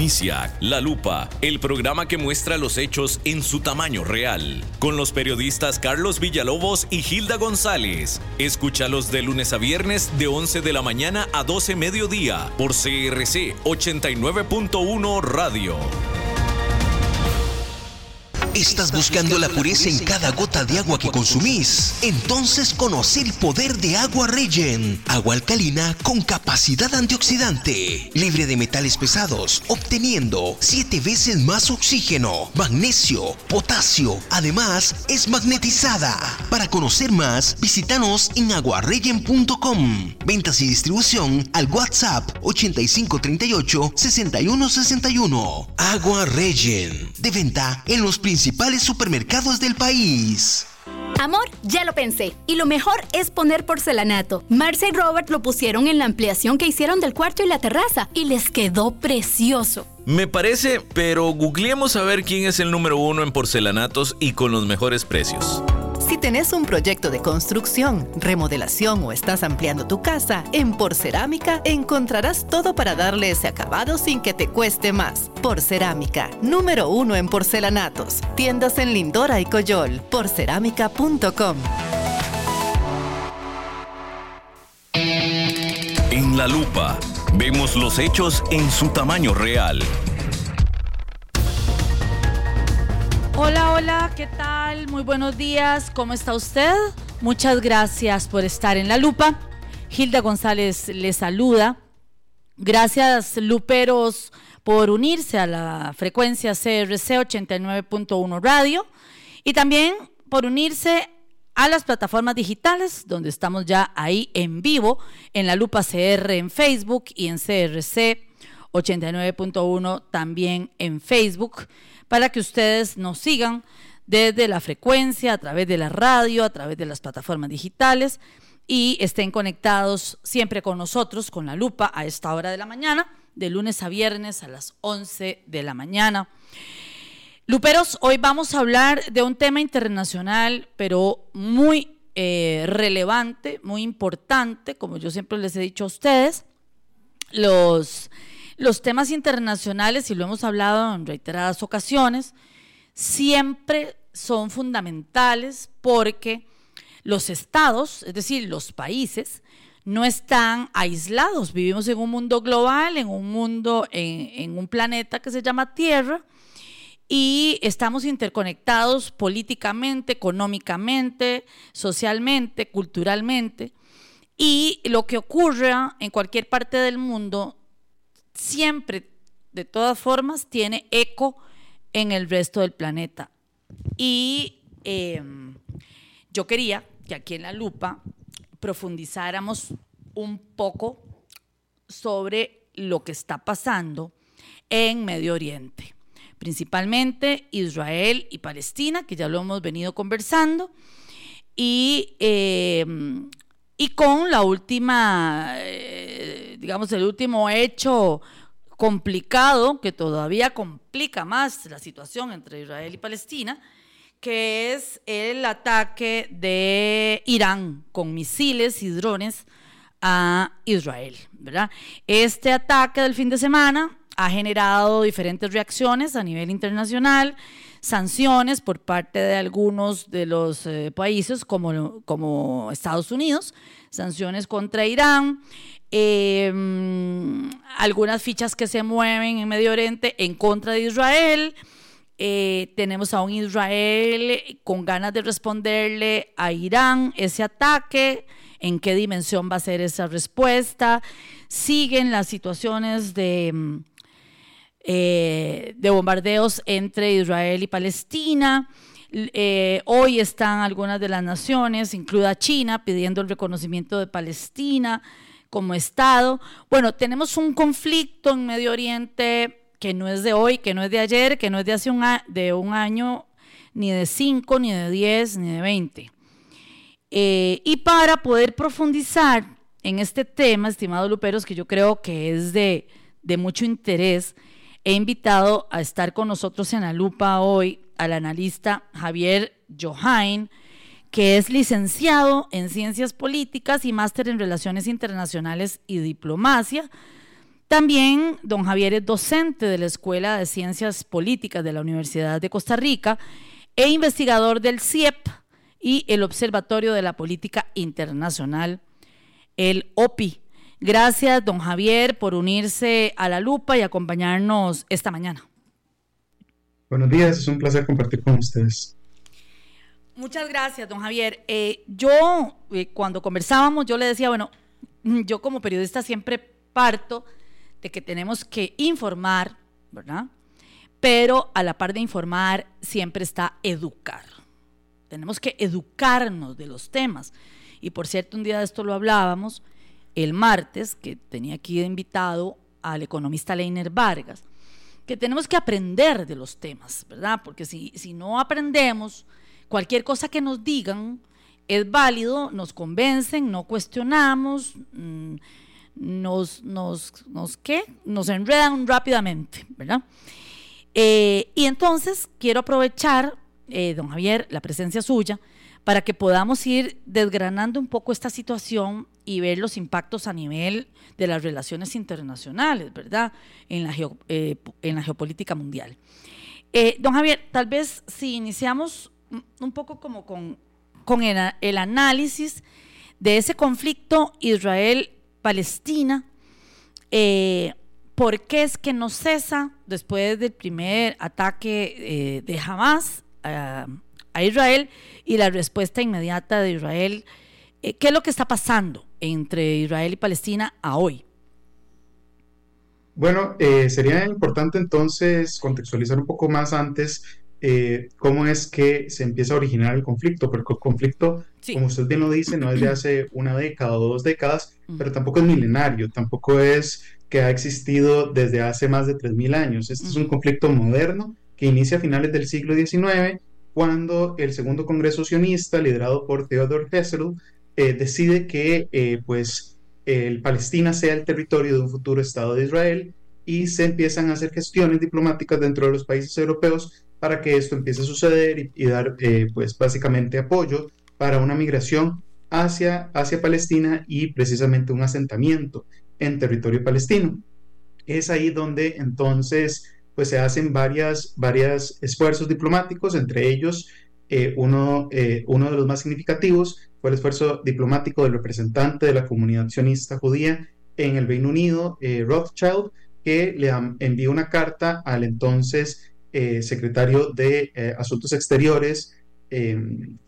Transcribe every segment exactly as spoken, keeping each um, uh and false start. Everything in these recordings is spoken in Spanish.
Inicia La Lupa, el programa que muestra los hechos en su tamaño real, con los periodistas Carlos Villalobos y Hilda González. Escúchalos de lunes a viernes de once de la mañana a doce mediodía por C R C ochenta y nueve punto uno Radio. ¿Estás buscando la pureza en cada gota de agua que consumís? Entonces conoce el poder de Agua Regen. Agua alcalina con capacidad antioxidante, libre de metales pesados, obteniendo siete veces más oxígeno, magnesio, potasio. Además, es magnetizada. Para conocer más, visítanos en aguaregen punto com. Ventas y distribución al WhatsApp ochenta y cinco treinta y ocho sesenta y uno sesenta y uno. Agua Regen, de venta en los principales supermercados del país. Amor, ya lo pensé. Y lo mejor es poner porcelanato. Marcia y Robert lo pusieron en la ampliación que hicieron del cuarto y la terraza y les quedó precioso. Me parece, pero googleemos a ver quién es el número uno en porcelanatos y con los mejores precios. Si tenés un proyecto de construcción, remodelación o estás ampliando tu casa, en Porcerámica encontrarás todo para darle ese acabado sin que te cueste más. Porcerámica, número uno en porcelanatos. Tiendas en Lindora y Coyol. porcerámica punto com. En La Lupa, vemos los hechos en su tamaño real. Hola, hola, ¿qué tal? Muy buenos días, ¿cómo está usted? Muchas gracias por estar en La Lupa. Hilda González les saluda. Gracias, luperos, por unirse a la frecuencia C R C ochenta y nueve punto uno Radio y también por unirse a las plataformas digitales, donde estamos ya ahí en vivo, en La Lupa C R en Facebook y en C R C ochenta y nueve punto uno también en Facebook, para que ustedes nos sigan desde la frecuencia, a través de la radio, a través de las plataformas digitales y estén conectados siempre con nosotros, con La Lupa, a esta hora de la mañana, de lunes a viernes a las once de la mañana. Luperos, hoy vamos a hablar de un tema internacional, pero muy eh, relevante, muy importante, como yo siempre les he dicho a ustedes. Los... Los temas internacionales, y lo hemos hablado en reiteradas ocasiones, siempre son fundamentales porque los estados, es decir, los países, no están aislados. Vivimos en un mundo global, en un mundo, en, en un planeta que se llama Tierra, y estamos interconectados políticamente, económicamente, socialmente, culturalmente, y lo que ocurra en cualquier parte del mundo siempre, de todas formas, tiene eco en el resto del planeta. Y eh, yo quería que aquí en La Lupa profundizáramos un poco sobre lo que está pasando en Medio Oriente, principalmente Israel y Palestina, que ya lo hemos venido conversando, y, eh, y con la última... Eh, digamos, el último hecho complicado, que todavía complica más la situación entre Israel y Palestina, que es el ataque de Irán con misiles y drones a Israel, ¿verdad? Este ataque del fin de semana ha generado diferentes reacciones a nivel internacional, sanciones por parte de algunos de los eh, países como, como Estados Unidos, sanciones contra Irán, Eh, algunas fichas que se mueven en Medio Oriente en contra de Israel. Eh, tenemos a un Israel con ganas de responderle a Irán ese ataque. ¿En qué dimensión va a ser esa respuesta? Siguen las situaciones de, eh, de bombardeos entre Israel y Palestina. Eh, hoy están algunas de las naciones, incluida China, pidiendo el reconocimiento de Palestina como Estado. Bueno, tenemos un conflicto en Medio Oriente que no es de hoy, que no es de ayer, que no es de hace un, a- de un año, ni de cinco, ni de diez, ni de veinte. Eh, y para poder profundizar en este tema, estimados luperos, que yo creo que es de, de mucho interés, he invitado a estar con nosotros en La Lupa hoy al analista Javier Johain, que es licenciado en Ciencias Políticas y máster en Relaciones Internacionales y Diplomacia También don Javier es docente de la Escuela de Ciencias Políticas de la Universidad de Costa Rica e investigador del C I E P y el Observatorio de la Política Internacional, el O P I. Gracias, don Javier, por unirse a La Lupa y acompañarnos esta mañana. Buenos días, es un placer compartir con ustedes. Muchas gracias, don Javier. Eh, yo, eh, cuando conversábamos, yo le decía, bueno, yo como periodista siempre parto de que tenemos que informar, ¿verdad? Pero a la par de informar siempre está educar. Tenemos que educarnos de los temas. Y por cierto, un día de esto lo hablábamos el martes, que tenía aquí de invitado al economista Leiner Vargas, que tenemos que aprender de los temas, ¿verdad? Porque si, si no aprendemos, cualquier cosa que nos digan es válido, nos convencen, no cuestionamos, mmm, nos, nos, nos, ¿qué? Nos enredan rápidamente, ¿verdad? Eh, y entonces quiero aprovechar, eh, don Javier, la presencia suya, para que podamos ir desgranando un poco esta situación y ver los impactos a nivel de las relaciones internacionales, ¿verdad? En la, geo, eh, en la geopolítica mundial. Eh, don Javier, tal vez si iniciamos un poco como con, con el, el análisis de ese conflicto Israel-Palestina, eh, ¿por qué es que no cesa después del primer ataque eh, de Hamas a, a Israel y la respuesta inmediata de Israel? Eh, ¿Qué es lo que está pasando entre Israel y Palestina a hoy? Bueno, eh, sería importante entonces contextualizar un poco más antes eh, cómo es que se empieza a originar el conflicto, porque el conflicto, sí, como usted bien lo dice, no es de hace una década o dos décadas, uh-huh. pero tampoco es milenario, tampoco es que ha existido desde hace más de tres mil años. Este uh-huh. es un conflicto moderno que inicia a finales del siglo diecinueve, cuando el Segundo Congreso Sionista, liderado por Theodor Herzl, eh, decide que eh, pues, el Palestina sea el territorio de un futuro Estado de Israel, y se empiezan a hacer gestiones diplomáticas dentro de los países europeos para que esto empiece a suceder y, y dar eh, pues, básicamente apoyo para una migración hacia, hacia Palestina y precisamente un asentamiento en territorio palestino. Es ahí donde entonces pues, se hacen varias, varias esfuerzos diplomáticos, entre ellos eh, uno, eh, uno de los más significativos fue el esfuerzo diplomático del representante de la comunidad sionista judía en el Reino Unido, eh, Rothschild, que le envió una carta al entonces eh, secretario de eh, Asuntos Exteriores, eh,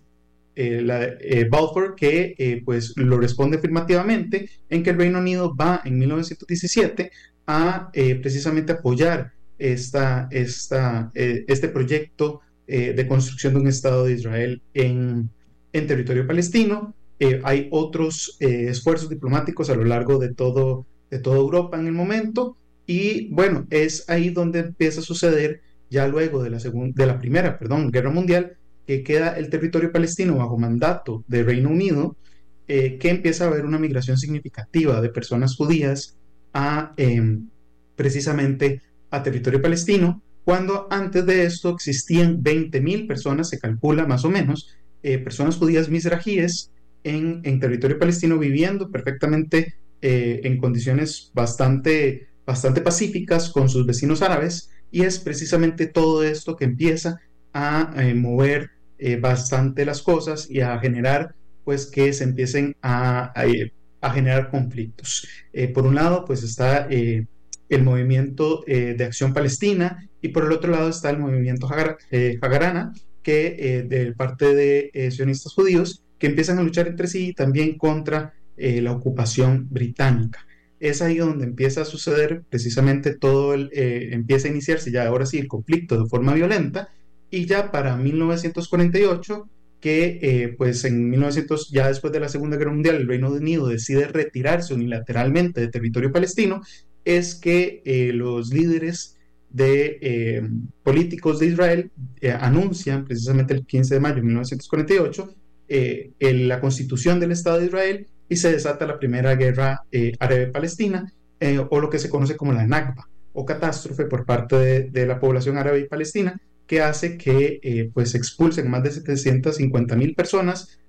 eh, la, eh, Balfour, que eh, pues lo responde afirmativamente en que el Reino Unido va en mil novecientos diecisiete a eh, precisamente apoyar esta, esta, eh, este proyecto eh, de construcción de un Estado de Israel en, en territorio palestino. Eh, hay otros eh, esfuerzos diplomáticos a lo largo de, todo, de toda Europa en el momento. Y bueno, es ahí donde empieza a suceder, ya luego de la, segun, de la primera perdón, guerra mundial, que queda el territorio palestino bajo mandato del Reino Unido, eh, que empieza a haber una migración significativa de personas judías a, eh, precisamente a territorio palestino, cuando antes de esto existían veinte mil personas, se calcula más o menos, eh, personas judías mizrajíes en, en territorio palestino viviendo perfectamente eh, en condiciones bastante... bastante pacíficas con sus vecinos árabes, y es precisamente todo esto que empieza a eh, mover eh, bastante las cosas y a generar pues que se empiecen a, a, a generar conflictos. Eh, por un lado pues está eh, el movimiento eh, de Acción Palestina, y por el otro lado está el movimiento Hagar, eh, Hagarana, que eh, de parte de eh, sionistas judíos, que empiezan a luchar entre sí también contra eh, la ocupación británica. Es ahí donde empieza a suceder precisamente todo, el, eh, empieza a iniciarse ya ahora sí el conflicto de forma violenta, y ya para mil novecientos cuarenta y ocho, que eh, pues en mil novecientos, ya después de la Segunda Guerra Mundial, el Reino Unido decide retirarse unilateralmente de territorio palestino, es que eh, los líderes de eh, políticos de Israel eh, anuncian precisamente el quince de mayo de mil novecientos cuarenta y ocho eh, el, la constitución del Estado de Israel, y se desata la primera guerra eh, árabe-palestina, eh, o lo que se conoce como la Nakba, o catástrofe por parte de, de la población árabe y palestina, que hace que eh, pues expulsen más de setecientas cincuenta mil personas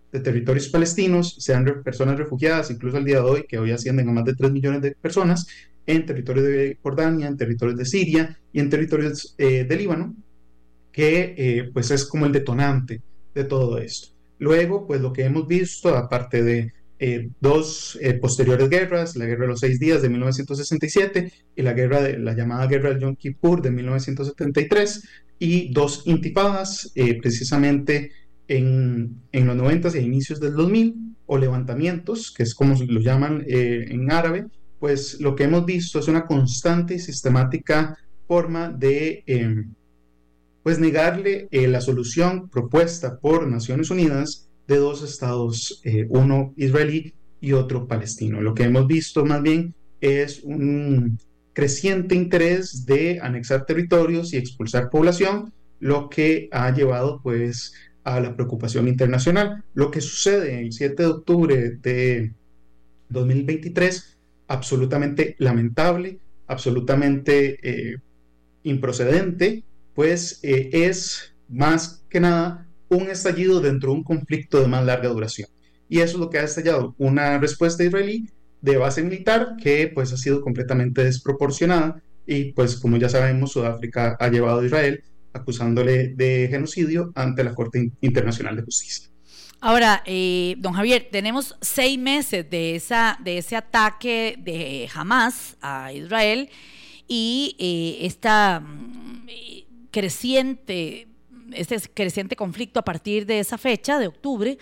de territorios palestinos, sean re personas refugiadas, incluso al día de hoy, que hoy ascienden a más de tres millones de personas, en territorios de Jordania, en territorios de Siria y en territorios eh, de Líbano, que eh, pues es como el detonante de todo esto. Luego, pues lo que hemos visto, aparte de eh, dos eh, posteriores guerras, la Guerra de los Seis Días de mil novecientos sesenta y siete y la, guerra de, la llamada Guerra del Yom Kippur de mil novecientos setenta y tres, y dos intifadas, eh, precisamente en, en los noventas e inicios del dos mil, o levantamientos, que es como lo llaman eh, en árabe. Pues lo que hemos visto es una constante y sistemática forma de eh, pues negarle eh, la solución propuesta por Naciones Unidas de dos estados, eh, uno israelí y otro palestino. Lo que hemos visto más bien es un creciente interés de anexar territorios y expulsar población, lo que ha llevado pues a la preocupación internacional. Lo que sucede el siete de octubre de dos mil veintitrés, absolutamente lamentable, absolutamente eh, improcedente, pues eh, es más que nada un estallido dentro de un conflicto de más larga duración. Y eso es lo que ha estallado, una respuesta israelí de base militar que pues ha sido completamente desproporcionada, y pues como ya sabemos, Sudáfrica ha llevado a Israel acusándole de genocidio ante la Corte Internacional de Justicia. Ahora, eh, don Javier, tenemos seis meses de, esa, de ese ataque de Hamas a Israel y eh, esta eh, creciente, este creciente conflicto a partir de esa fecha, de octubre,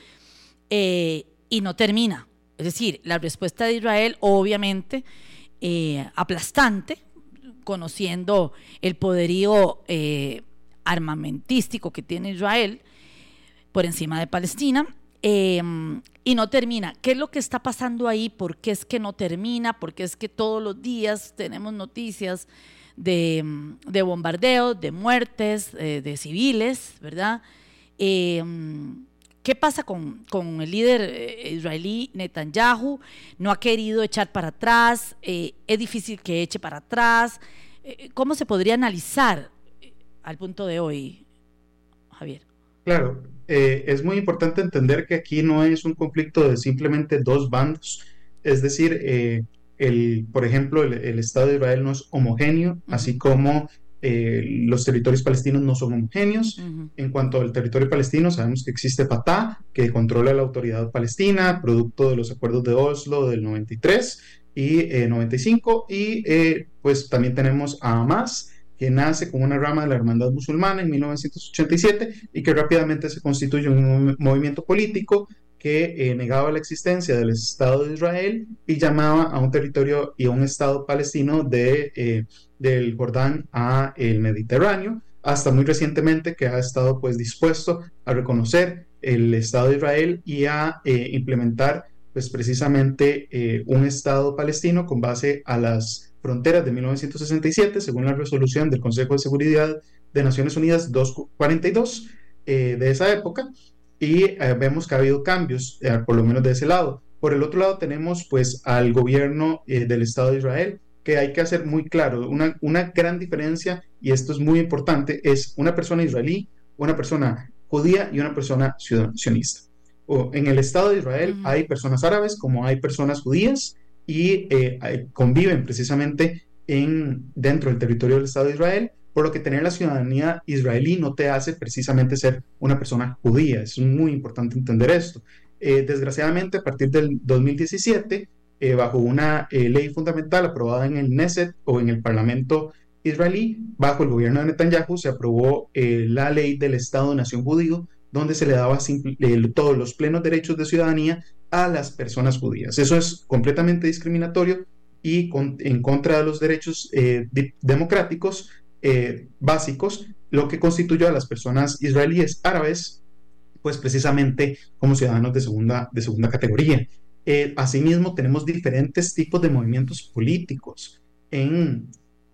eh, y no termina. Es decir, la respuesta de Israel, obviamente, eh, aplastante, conociendo el poderío eh, armamentístico que tiene Israel por encima de Palestina, eh, y no termina. ¿Qué es lo que está pasando ahí? ¿Por qué es que no termina? ¿Por qué es que todos los días tenemos noticias de, de bombardeos, de muertes, eh, de civiles, ¿verdad? Eh, ¿Qué pasa con, con el líder eh, israelí Netanyahu? No ha querido echar para atrás, eh, es difícil que eche para atrás. Eh, ¿Cómo se podría analizar eh, al punto de hoy, Javier? Claro, eh, es muy importante entender que aquí no es un conflicto de simplemente dos bandos, es decir, eh, el, por ejemplo, el, el Estado de Israel no es homogéneo, uh-huh. así como eh, los territorios palestinos no son homogéneos. Uh-huh. En cuanto al territorio palestino, sabemos que existe Fatah, que controla la autoridad palestina, producto de los acuerdos de Oslo del noventa y tres y eh, noventa y cinco, y eh, pues también tenemos a Hamas, que nace como una rama de la hermandad musulmana en mil novecientos ochenta y siete y que rápidamente se constituye un movimiento político que eh, negaba la existencia del Estado de Israel y llamaba a un territorio y a un Estado palestino de, eh, del Jordán a el Mediterráneo, hasta muy recientemente que ha estado pues dispuesto a reconocer el Estado de Israel y a eh, implementar pues precisamente eh, un Estado palestino con base a las fronteras de mil novecientos sesenta y siete, según la resolución del Consejo de Seguridad de Naciones Unidas doscientos cuarenta y dos eh, de esa época, y eh, vemos que ha habido cambios, eh, por lo menos de ese lado. Por el otro lado tenemos pues al gobierno eh, del Estado de Israel, que hay que hacer muy claro, una, una gran diferencia, y esto es muy importante, es una persona israelí, una persona judía y una persona sionista. O en el Estado de Israel uh-huh. hay personas árabes como hay personas judías, y eh, conviven precisamente en, dentro del territorio del Estado de Israel, por lo que tener la ciudadanía israelí no te hace precisamente ser una persona judía. Es muy importante entender esto. Eh, desgraciadamente, a partir del dos mil diecisiete, eh, bajo una eh, ley fundamental aprobada en el Knesset o en el Parlamento israelí, bajo el gobierno de Netanyahu, se aprobó eh, la ley del Estado-Nación judío, donde se le daba simple, eh, todos los plenos derechos de ciudadanía a las personas judías. Eso es completamente discriminatorio y con, en contra de los derechos eh, de, democráticos eh, básicos, lo que constituyó a las personas israelíes árabes, pues precisamente como ciudadanos de segunda, de segunda categoría. Eh, asimismo, tenemos diferentes tipos de movimientos políticos en,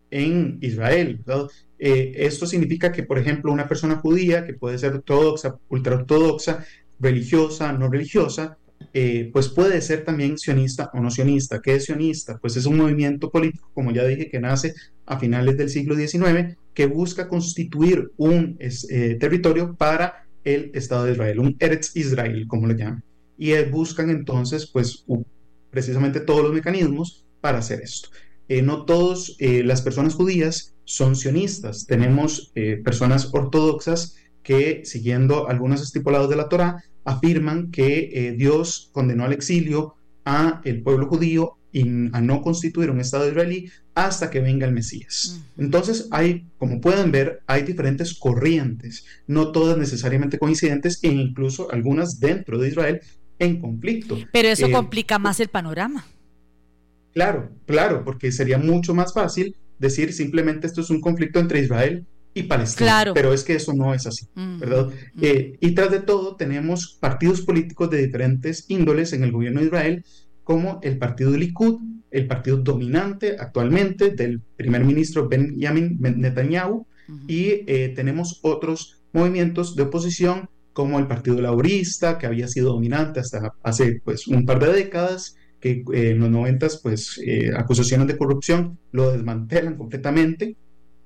en Israel, ¿verdad? Eh, esto significa que, por ejemplo, una persona judía, que puede ser ortodoxa, ultraortodoxa, religiosa, no religiosa, Eh, pues puede ser también sionista o no sionista. ¿Qué es sionista? Pues es un movimiento político, como ya dije, que nace a finales del siglo diecinueve, que busca constituir un eh, territorio para el Estado de Israel, un Eretz Israel, como lo llaman. Y eh, buscan entonces, pues, uh, precisamente todos los mecanismos para hacer esto. Eh, no todas eh, las personas judías son sionistas. Tenemos eh, personas ortodoxas que, siguiendo algunos estipulados de la Torá, afirman que eh, Dios condenó al exilio a el pueblo judío y a no constituir un Estado israelí hasta que venga el Mesías. Entonces, hay, como pueden ver, hay diferentes corrientes, no todas necesariamente coincidentes, e incluso algunas dentro de Israel en conflicto. Pero eso eh, complica más el panorama. Claro, claro, porque sería mucho más fácil decir simplemente esto es un conflicto entre Israel y Palestina, claro. Pero es que eso no es así, Mm, ¿verdad? mm. Eh, y tras de todo tenemos partidos políticos de diferentes índoles en el gobierno de Israel, como el partido Likud, el partido dominante actualmente del primer ministro Benjamin Netanyahu, uh-huh. y eh, tenemos otros movimientos de oposición como el partido laborista, que había sido dominante hasta hace pues un par de décadas, que eh, en los noventas pues eh, acusaciones de corrupción lo desmantelan completamente.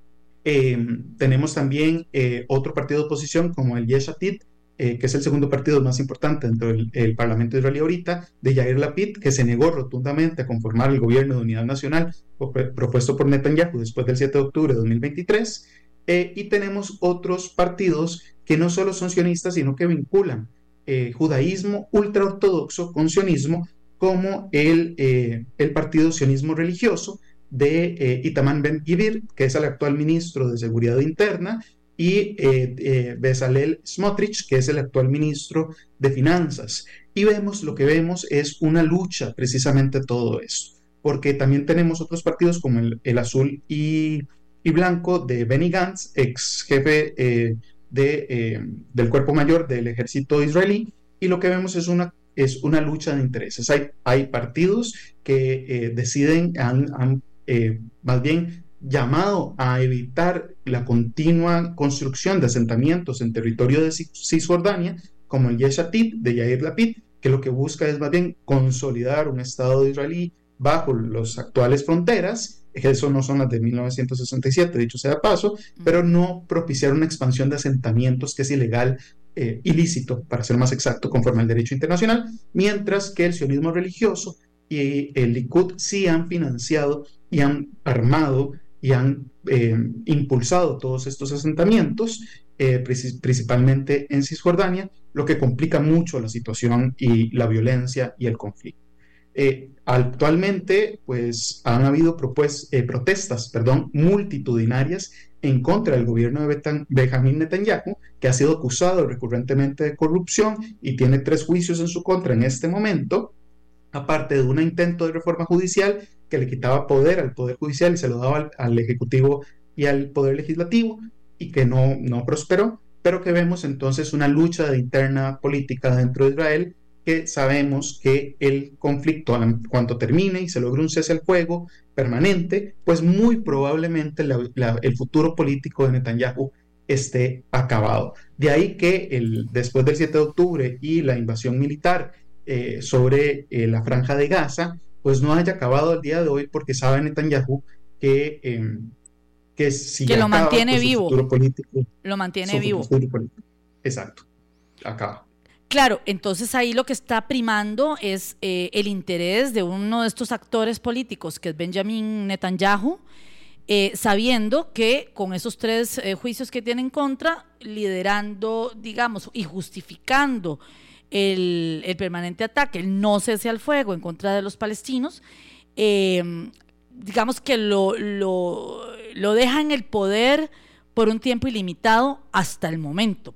Eh, tenemos también eh, otro partido de oposición como el Yesh Atid, eh, que es el segundo partido más importante dentro del el Parlamento israelí ahorita, de Yair Lapid, que se negó rotundamente a conformar el gobierno de unidad nacional propuesto por Netanyahu después del siete de octubre de dos mil veintitrés. Eh, y tenemos otros partidos que no solo son sionistas, sino que vinculan eh, judaísmo ultraortodoxo con sionismo, como el, eh, el partido sionismo religioso de eh, Itamar Ben-Gvir, que es el actual ministro de Seguridad Interna, y eh, eh, Bezalel Smotrich, que es el actual ministro de Finanzas. Y vemos, lo que vemos es una lucha precisamente todo esto, porque también tenemos otros partidos como el, el azul y, y blanco de Benny Gantz, ex jefe eh, de, eh, del cuerpo mayor del ejército israelí, y lo que vemos es una, es una lucha de intereses. Hay, hay partidos que eh, deciden, han, han eh, más bien llamado a evitar la continua construcción de asentamientos en territorio de Cisjordania, como el Yesh Atid de Yair Lapid, que lo que busca es más bien consolidar un Estado israelí bajo las actuales fronteras. Eso no son las de mil novecientos sesenta y siete, dicho sea de paso, pero no propiciar una expansión de asentamientos que es ilegal, eh, ilícito, para ser más exacto, conforme al derecho internacional, mientras que el sionismo religioso y el Likud sí han financiado y han armado y han eh, impulsado todos estos asentamientos, eh, principalmente en Cisjordania, lo que complica mucho la situación y la violencia y el conflicto. Eh, actualmente, pues, han habido propues, eh, protestas, perdón, multitudinarias en contra del gobierno de Betan, Benjamin Netanyahu, que ha sido acusado recurrentemente de corrupción y tiene tres juicios en su contra en este momento, aparte de un intento de reforma judicial que le quitaba poder al Poder Judicial y se lo daba al, al Ejecutivo y al Poder Legislativo, y que no, no prosperó, pero que vemos entonces una lucha de interna política dentro de Israel, que sabemos que el conflicto, cuando termine y se logre un cese al fuego permanente, pues muy probablemente la, la, el futuro político de Netanyahu esté acabado. De ahí que el, después del siete de octubre y la invasión militar eh, sobre eh, la franja de Gaza, pues no haya acabado el día de hoy, porque sabe Netanyahu que, eh, que si que lo acaba, mantiene pues, vivo, futuro político, lo mantiene vivo. Político. Exacto, acaba. Claro, entonces ahí lo que está primando es eh, el interés de uno de estos actores políticos, que es Benjamin Netanyahu, eh, sabiendo que con esos tres eh, juicios que tiene en contra, liderando, digamos, y justificando el, el permanente ataque, el no cese al fuego en contra de los palestinos, eh, digamos que lo, lo, lo deja en el poder por un tiempo ilimitado hasta el momento.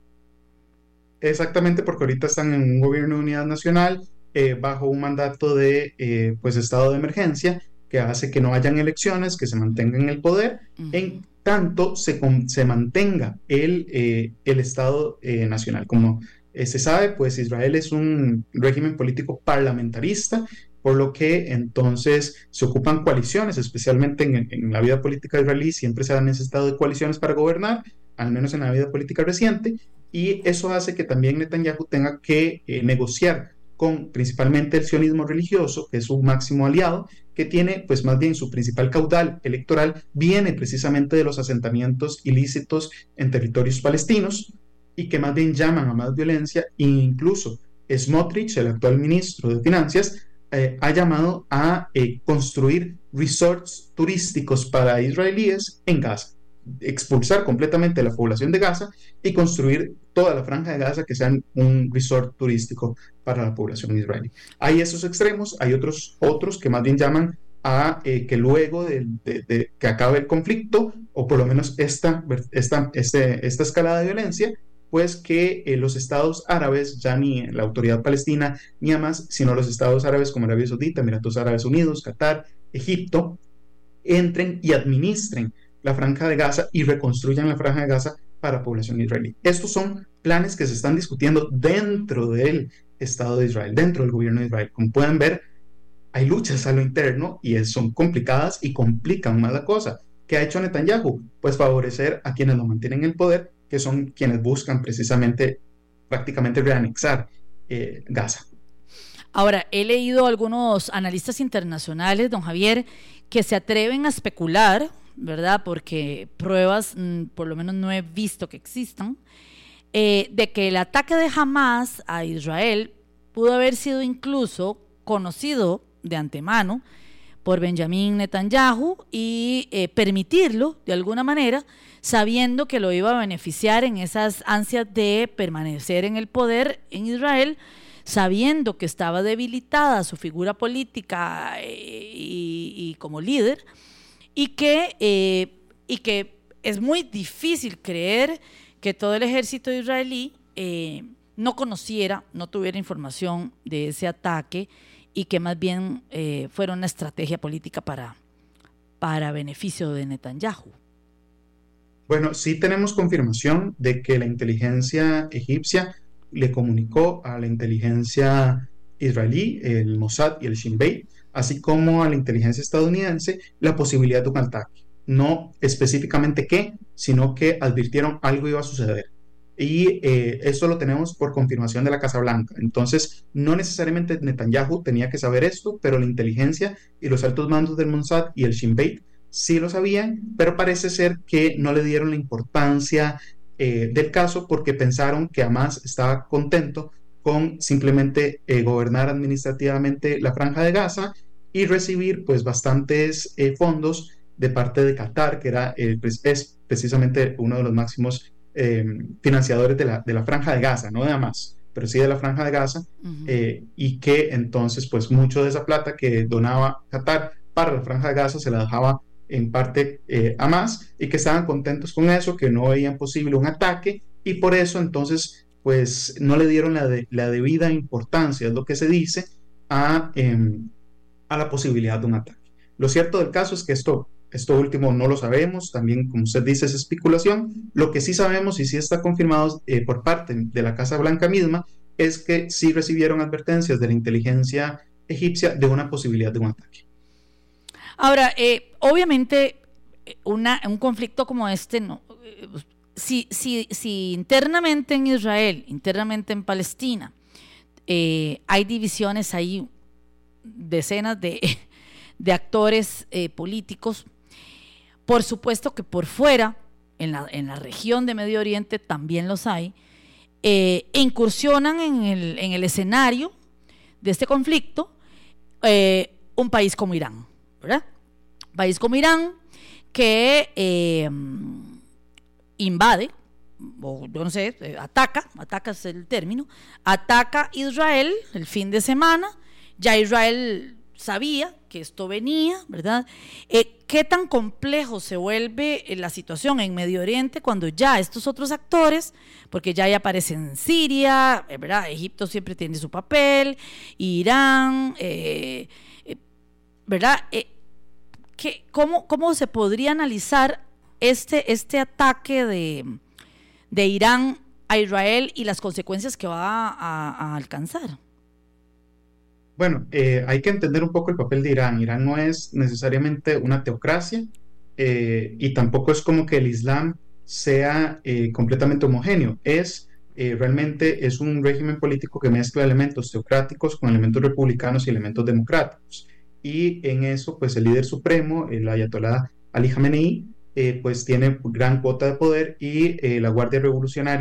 Exactamente, porque ahorita están en un gobierno de unidad nacional eh, bajo un mandato de eh, pues estado de emergencia, que hace que no hayan elecciones, que se mantenga en el poder, uh-huh. en tanto se, se mantenga el, eh, el Estado eh, nacional. Como eh, se sabe, pues Israel es un régimen político parlamentarista, por lo que entonces se ocupan coaliciones, especialmente en, en la vida política israelí, siempre se han necesitado de coaliciones para gobernar, al menos en la vida política reciente, y eso hace que también Netanyahu tenga que eh, negociar con principalmente el sionismo religioso, que es su máximo aliado, que tiene pues más bien su principal caudal electoral, viene precisamente de los asentamientos ilícitos en territorios palestinos, y que más bien llaman a más violencia, e incluso Smotrich, el actual ministro de Finanzas, eh, ha llamado a eh, construir resorts turísticos para israelíes en Gaza, expulsar completamente la población de Gaza y construir toda la franja de Gaza que sea un resort turístico para la población israelí. Hay esos extremos, hay otros, otros que más bien llaman a eh, que luego de, de, de que acabe el conflicto, o por lo menos esta, esta, este, esta escalada de violencia, pues que eh, los estados árabes, ya ni la autoridad palestina ni Hamas, sino los estados árabes como Arabia Saudita, Emiratos Árabes Unidos, Qatar, Egipto, entren y administren la franja de Gaza y reconstruyan la franja de Gaza para la población israelí. Estos son planes que se están discutiendo dentro del Estado de Israel, dentro del gobierno de Israel. Como pueden ver, hay luchas a lo interno y son complicadas y complican más la cosa. ¿Qué ha hecho Netanyahu? Pues favorecer a quienes lo mantienen en el poder, que son quienes buscan precisamente prácticamente reanexar eh, Gaza. Ahora, he leído algunos analistas internacionales, don Javier, que se atreven a especular, ¿verdad? Porque pruebas, mmm, por lo menos no he visto que existan, eh, de que el ataque de Hamas a Israel pudo haber sido incluso conocido de antemano por Benjamín Netanyahu y eh, permitirlo de alguna manera, sabiendo que lo iba a beneficiar en esas ansias de permanecer en el poder en Israel, sabiendo que estaba debilitada su figura política eh, y, y como líder, y que, eh, y que es muy difícil creer que todo el ejército israelí eh, no conociera, no tuviera información de ese ataque, y que más bien eh, fuera una estrategia política para, para beneficio de Netanyahu. Bueno, sí tenemos confirmación de que la inteligencia egipcia le comunicó a la inteligencia israelí, el Mossad y el Shin Bet, así como a la inteligencia estadounidense, la posibilidad de un ataque. No específicamente qué, sino que advirtieron algo iba a suceder. Y eh, esto lo tenemos por confirmación de la Casa Blanca. Entonces, no necesariamente Netanyahu tenía que saber esto, pero la inteligencia y los altos mandos del Mossad y el Shin Bet sí lo sabían, pero parece ser que no le dieron la importancia eh, del caso porque pensaron que Hamas estaba contento con simplemente eh, gobernar administrativamente la Franja de Gaza y recibir pues bastantes eh, fondos de parte de Qatar, que era eh, pues, es precisamente uno de los máximos eh, financiadores de la, de la Franja de Gaza, no de Hamas, pero sí de la Franja de Gaza, uh-huh. eh, y que entonces pues mucho de esa plata que donaba Qatar para la Franja de Gaza se la dejaba en parte eh, Hamas, y que estaban contentos con eso, que no veían posible un ataque, y por eso entonces pues no le dieron la, de, la debida importancia, es lo que se dice, a, eh, a la posibilidad de un ataque. Lo cierto del caso es que esto, esto último no lo sabemos, también como usted dice es especulación. Lo que sí sabemos y sí está confirmado eh, por parte de la Casa Blanca misma es que sí recibieron advertencias de la inteligencia egipcia de una posibilidad de un ataque. Ahora, eh, obviamente una, un conflicto como este, no, eh, si, si, si internamente en Israel, internamente en Palestina, eh, hay divisiones, hay decenas de, de actores eh, políticos, por supuesto que por fuera, en la, en la región de Medio Oriente también los hay, eh, incursionan en el, en el escenario de este conflicto eh, un país como Irán, ¿verdad? Un país como Irán que eh, invade, o yo no sé, eh, ataca, ataca es el término, ataca Israel el fin de semana. Ya Israel sabía que esto venía, ¿verdad? Eh, ¿Qué tan complejo se vuelve la situación en Medio Oriente cuando ya estos otros actores, porque ya, ya aparecen Siria, ¿verdad? Egipto siempre tiene su papel, Irán, eh, eh, ¿verdad? Eh, ¿qué, cómo, ¿Cómo se podría analizar este, este ataque de, de Irán a Israel y las consecuencias que va a, a alcanzar? Bueno, eh, hay que entender un poco el papel de Irán. Irán no es necesariamente una teocracia eh, y tampoco es como que el Islam sea eh, completamente homogéneo. Es eh, realmente es un régimen político que mezcla elementos teocráticos con elementos republicanos y elementos democráticos. Y en eso, pues el líder supremo, el ayatolá Ali Jamenei, eh, pues tiene gran cuota de poder y eh, la Guardia Revolucionaria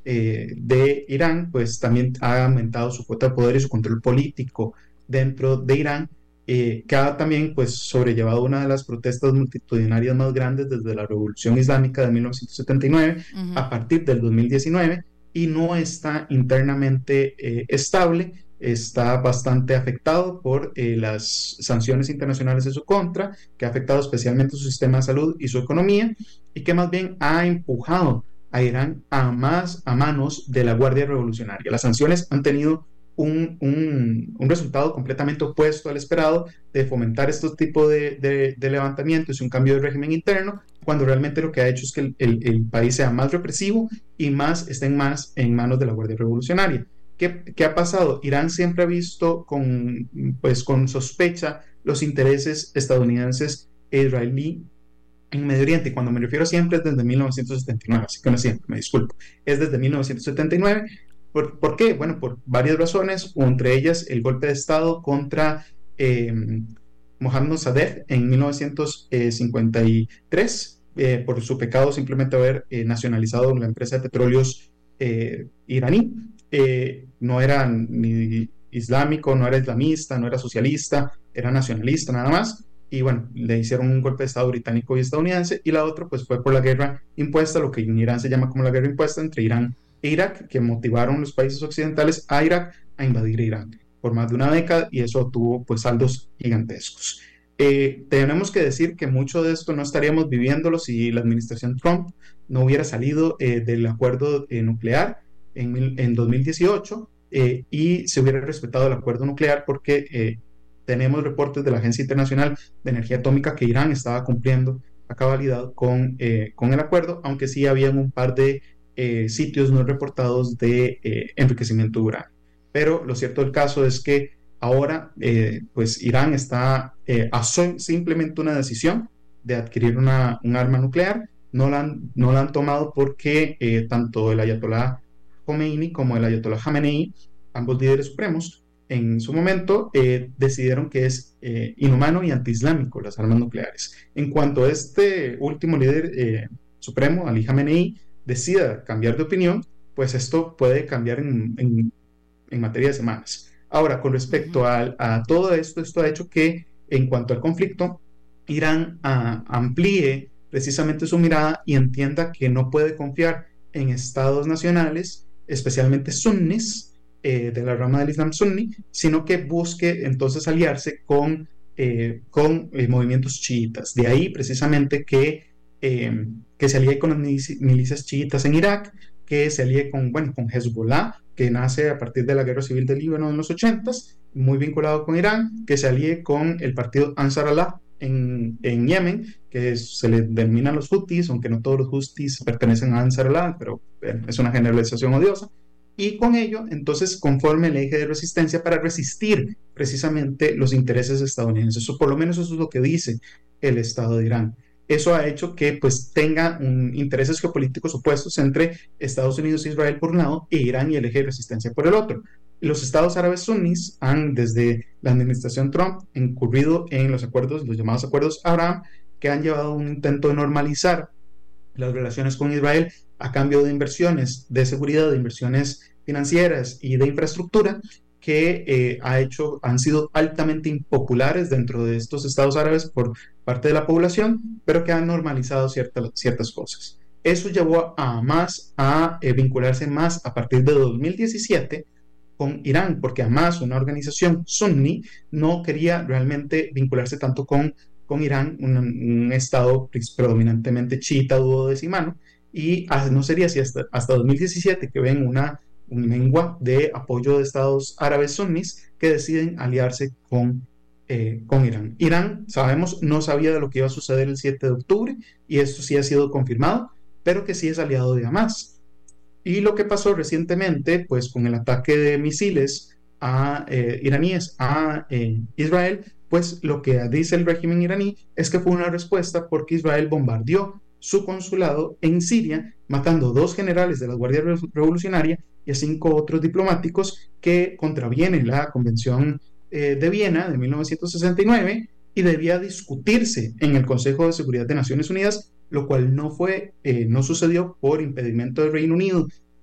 eh, de Irán, pues también ha aumentado su cuota de poder y su control político dentro de Irán, eh, que ha también pues sobrellevado una de las protestas multitudinarias más grandes desde la Revolución Islámica de mil novecientos setenta y nueve uh-huh. a partir del dos mil diecinueve, y no está internamente eh, estable, está bastante afectado por eh, las sanciones internacionales en su contra, que ha afectado especialmente su sistema de salud y su economía, y que más bien ha empujado a Irán a, más, a manos de la Guardia Revolucionaria. Las sanciones han tenido un, un, un resultado completamente opuesto al esperado, de fomentar estos tipos de, de, de levantamientos y un cambio de régimen interno, cuando realmente lo que ha hecho es que el, el, el país sea más represivo y más estén más en manos de la Guardia Revolucionaria. ¿Qué, ¿Qué ha pasado? Irán siempre ha visto con, pues, con sospecha los intereses estadounidenses e israelí en Medio Oriente, y cuando me refiero siempre es desde mil novecientos setenta y nueve, así que no siempre, me disculpo, es desde mil novecientos setenta y nueve. ¿Por, ¿por qué? Bueno, por varias razones, entre ellas el golpe de Estado contra eh, Mohammad Mossadegh en mil novecientos cincuenta y tres, eh, por su pecado simplemente haber eh, nacionalizado la empresa de petróleos eh, iraní. Eh, no era ni islámico, no era islamista, no era socialista, era nacionalista nada más. Y bueno, le hicieron un golpe de Estado británico y estadounidense, y la otra pues fue por la guerra impuesta, lo que en Irán se llama como la guerra impuesta entre Irán e Irak, que motivaron los países occidentales a Irak a invadir Irán por más de una década, y eso tuvo pues saldos gigantescos. Eh, tenemos que decir que mucho de esto no estaríamos viviéndolo si la administración Trump no hubiera salido eh, del acuerdo eh, nuclear en, mil, en dos mil dieciocho eh, y se hubiera respetado el acuerdo nuclear, porque eh, tenemos reportes de la Agencia Internacional de Energía Atómica que Irán estaba cumpliendo a cabalidad con, eh, con el acuerdo, aunque sí habían un par de eh, sitios no reportados de eh, enriquecimiento de uranio. Pero lo cierto del caso es que ahora eh, pues Irán está eh, a simplemente una decisión de adquirir una, un arma nuclear. No la han, no la han tomado porque eh, tanto el ayatolá Khomeini como el ayatolá Khamenei, ambos líderes supremos, en su momento eh, decidieron que es eh, inhumano y antiislámico las armas nucleares. En cuanto a este último líder eh, supremo, Ali Khamenei, decida cambiar de opinión, pues esto puede cambiar en, en, en materia de semanas. Ahora, con respecto a, a todo esto, esto ha hecho que en cuanto al conflicto, Irán a, amplíe precisamente su mirada y entienda que no puede confiar en estados nacionales, especialmente sunnis, Eh, de la rama del Islam sunni, sino que busque entonces aliarse con, eh, con eh, movimientos chiitas. De ahí precisamente que, eh, que se alíe con las milicias chiitas en Irak, que se alíe con, bueno, con Hezbollah, que nace a partir de la guerra civil del Líbano en los ochentas, muy vinculado con Irán, que se alíe con el partido Ansar Allah en, en Yemen, que es, se le denominan los Houthis, aunque no todos los Houthis pertenecen a Ansar Allah, pero bueno, es una generalización odiosa. Y con ello, entonces, conforme el eje de resistencia para resistir precisamente los intereses estadounidenses, o por lo menos eso es lo que dice el Estado de Irán. Eso ha hecho que pues tenga un, intereses geopolíticos opuestos entre Estados Unidos e Israel por un lado, e Irán y el eje de resistencia por el otro. Los estados árabes sunnis han, desde la administración Trump, incurrido en los acuerdos, los llamados acuerdos Abraham, que han llevado a un intento de normalizar las relaciones con Israel a cambio de inversiones de seguridad, de inversiones financieras y de infraestructura, que eh, ha hecho, han sido altamente impopulares dentro de estos estados árabes por parte de la población, pero que han normalizado ciertas, ciertas cosas. Eso llevó a Hamas a eh, vincularse más a partir de dos mil diecisiete con Irán, porque Hamas, una organización sunni, no quería realmente vincularse tanto con, con Irán, un, un estado predominantemente chiita duodecimano, y no sería así hasta, hasta dos mil diecisiete que ven una, una mengua de apoyo de estados árabes sunnis que deciden aliarse con, eh, con Irán. Irán, sabemos, no sabía de lo que iba a suceder el siete de octubre, y esto sí ha sido confirmado, pero que sí es aliado de Hamas. Y lo que pasó recientemente, pues con el ataque de misiles a, eh, iraníes a eh, Israel, pues lo que dice el régimen iraní es que fue una respuesta porque Israel bombardeó su consulado en Siria, matando dos generales de la Guardia Revolucionaria y a cinco otros diplomáticos, que contraviene la Convención eh, de Viena de mil novecientos sesenta y nueve y debía discutirse en el Consejo de Seguridad de Naciones Unidas, lo cual no fue, eh, no sucedió por impedimento del Reino Unido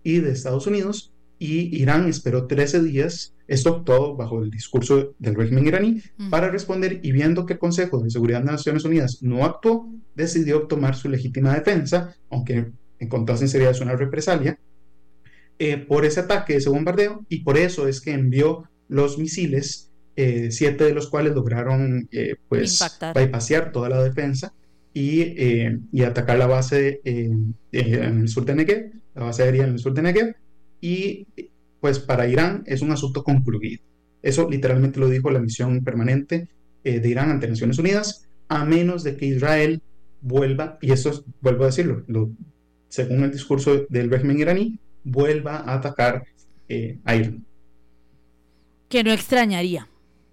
y de Estados Unidos, y Irán esperó trece días, esto todo bajo el discurso del régimen iraní, uh-huh. para responder, y viendo que el Consejo de Seguridad de Naciones Unidas no actuó, decidió tomar su legítima defensa, aunque encontró sinceridad es una represalia, eh, por ese ataque, ese bombardeo, y por eso es que envió los misiles, eh, siete de los cuales lograron eh, pues, bypassear toda la defensa y, eh, y atacar la base eh, eh, en el sur de Negev, la base aérea en el sur de Negev, y pues para Irán es un asunto concluido. Eso literalmente lo dijo la misión permanente eh, de Irán ante Naciones Unidas, a menos de que Israel vuelva, y eso es, vuelvo a decirlo, lo, según el discurso del régimen iraní, vuelva a atacar eh, a Irán. Que no extrañaría.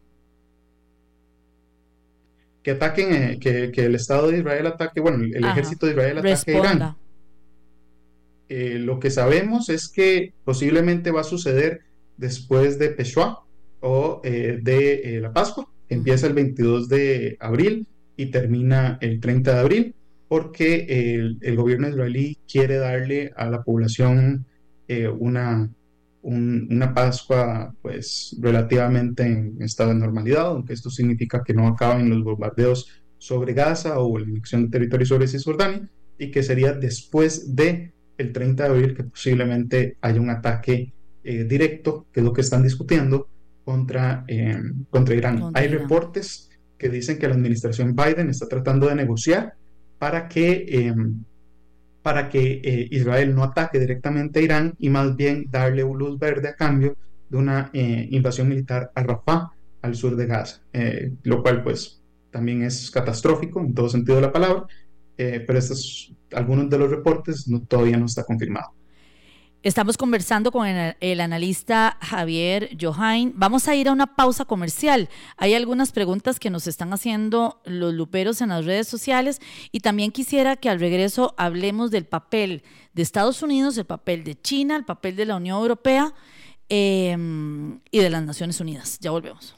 Que ataquen, eh, que, que el Estado de Israel ataque, bueno, el, el ejército de Israel ataque Responda. a Irán. Eh, lo que sabemos es que posiblemente va a suceder después de Peshua o eh, de eh, la Pascua, que empieza el veintidós de abril y termina el treinta de abril, porque el, el gobierno israelí quiere darle a la población eh, una, un, una Pascua pues relativamente en estado de normalidad, aunque esto significa que no acaben los bombardeos sobre Gaza o la anexión de territorio sobre Cisjordania, y que sería después de el treinta de abril que posiblemente haya un ataque eh, directo, que es lo que están discutiendo, contra, eh, contra Irán. Contra Hay Irán. reportes que dicen que la administración Biden está tratando de negociar para que, eh, para que eh, Israel no ataque directamente a Irán y más bien darle luz verde a cambio de una eh, invasión militar a Rafah, al sur de Gaza, eh, lo cual pues también es catastrófico en todo sentido de la palabra. Eh, pero estos, algunos de los reportes no, todavía no está confirmado. Estamos conversando con el, el analista Javier Johain. Vamos a ir a una pausa comercial. Hay algunas preguntas que nos están haciendo los luperos en las redes sociales, y también quisiera que al regreso hablemos del papel de Estados Unidos, el papel de China, el papel de la Unión Europea eh, y de las Naciones Unidas. Ya volvemos.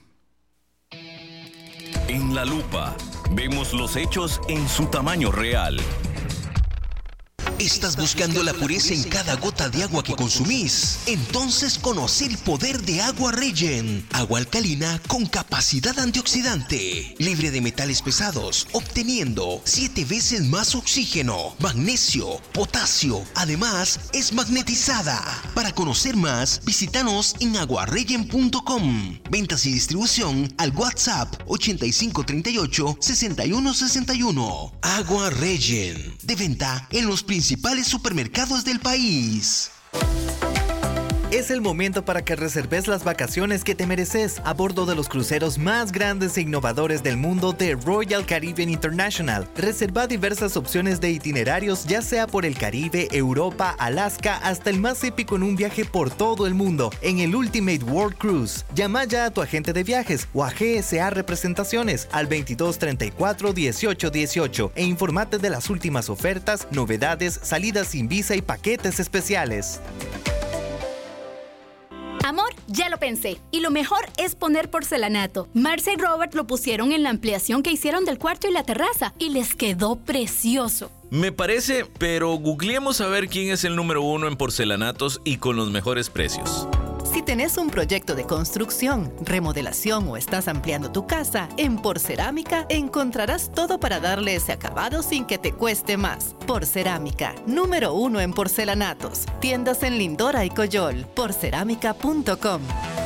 En la lupa vemos los hechos en su tamaño real. ¿Estás buscando la pureza en cada gota de agua que consumís? Entonces conoce el poder de Agua Regen. Agua alcalina con capacidad antioxidante, libre de metales pesados, obteniendo siete veces más oxígeno, magnesio, potasio. Además, es magnetizada. Para conocer más, visítanos en aguaregen punto com. Ventas y distribución al WhatsApp ochenta y cinco treinta y ocho sesenta y uno sesenta y uno. Agua Regen, de venta en los principales supermercados del país. Es el momento para que reserves las vacaciones que te mereces a bordo de los cruceros más grandes e innovadores del mundo de Royal Caribbean International. Reserva diversas opciones de itinerarios, ya sea por el Caribe, Europa, Alaska, hasta el más épico en un viaje por todo el mundo en el Ultimate World Cruise. Llama ya a tu agente de viajes o a G S A Representaciones al veintidós treinta y cuatro dieciocho dieciocho e infórmate de las últimas ofertas, novedades, salidas sin visa y paquetes especiales. Amor, ya lo pensé. Y lo mejor es poner porcelanato. Marcia y Robert lo pusieron en la ampliación que hicieron del cuarto y la terraza y les quedó precioso. Me parece, pero googleemos a ver quién es el número uno en porcelanatos y con los mejores precios. Si tenés un proyecto de construcción, remodelación o estás ampliando tu casa, en Porcerámica encontrarás todo para darle ese acabado sin que te cueste más. Porcerámica, número uno en porcelanatos. Tiendas en Lindora y Coyol. porcerámica punto com.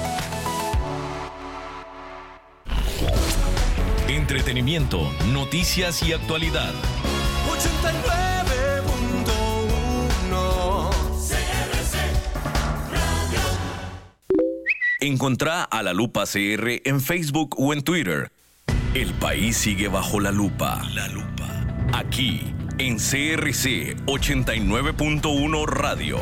Entretenimiento, noticias y actualidad. ochenta y nueve punto uno C R C Radio. Encontrá a La Lupa C R en Facebook o en Twitter. El país sigue bajo la lupa. La lupa. Aquí, en C R C ochenta y nueve punto uno Radio.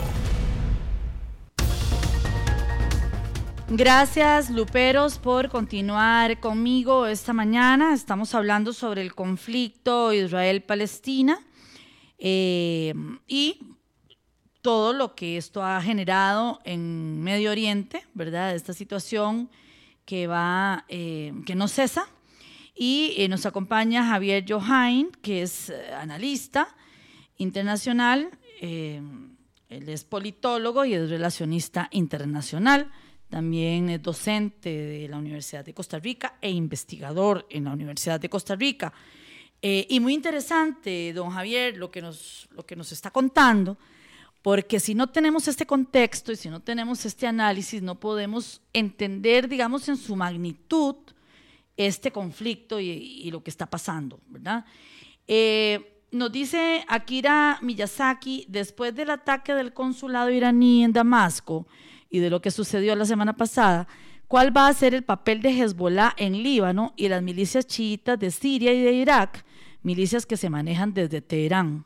Gracias, luperos, por continuar conmigo esta mañana. Estamos hablando sobre el conflicto Israel-Palestina eh, y todo lo que esto ha generado en Medio Oriente, ¿verdad? Esta situación que va, eh, que no cesa. Y eh, nos acompaña Javier Johain, que es eh, analista internacional, eh, Él es politólogo y es relacionista internacional. También es docente de la Universidad de Costa Rica e investigador en la Universidad de Costa Rica. Eh, y muy interesante, don Javier, lo que nos, lo que nos está contando, porque si no tenemos este contexto y si no tenemos este análisis, no podemos entender, digamos, en su magnitud este conflicto y, y lo que está pasando, ¿verdad? Eh, nos dice Akira Miyazaki, después del ataque del consulado iraní en Damasco y de lo que sucedió la semana pasada, ¿cuál va a ser el papel de Hezbollah en Líbano y las milicias chiitas de Siria y de Irak, milicias que se manejan desde Teherán?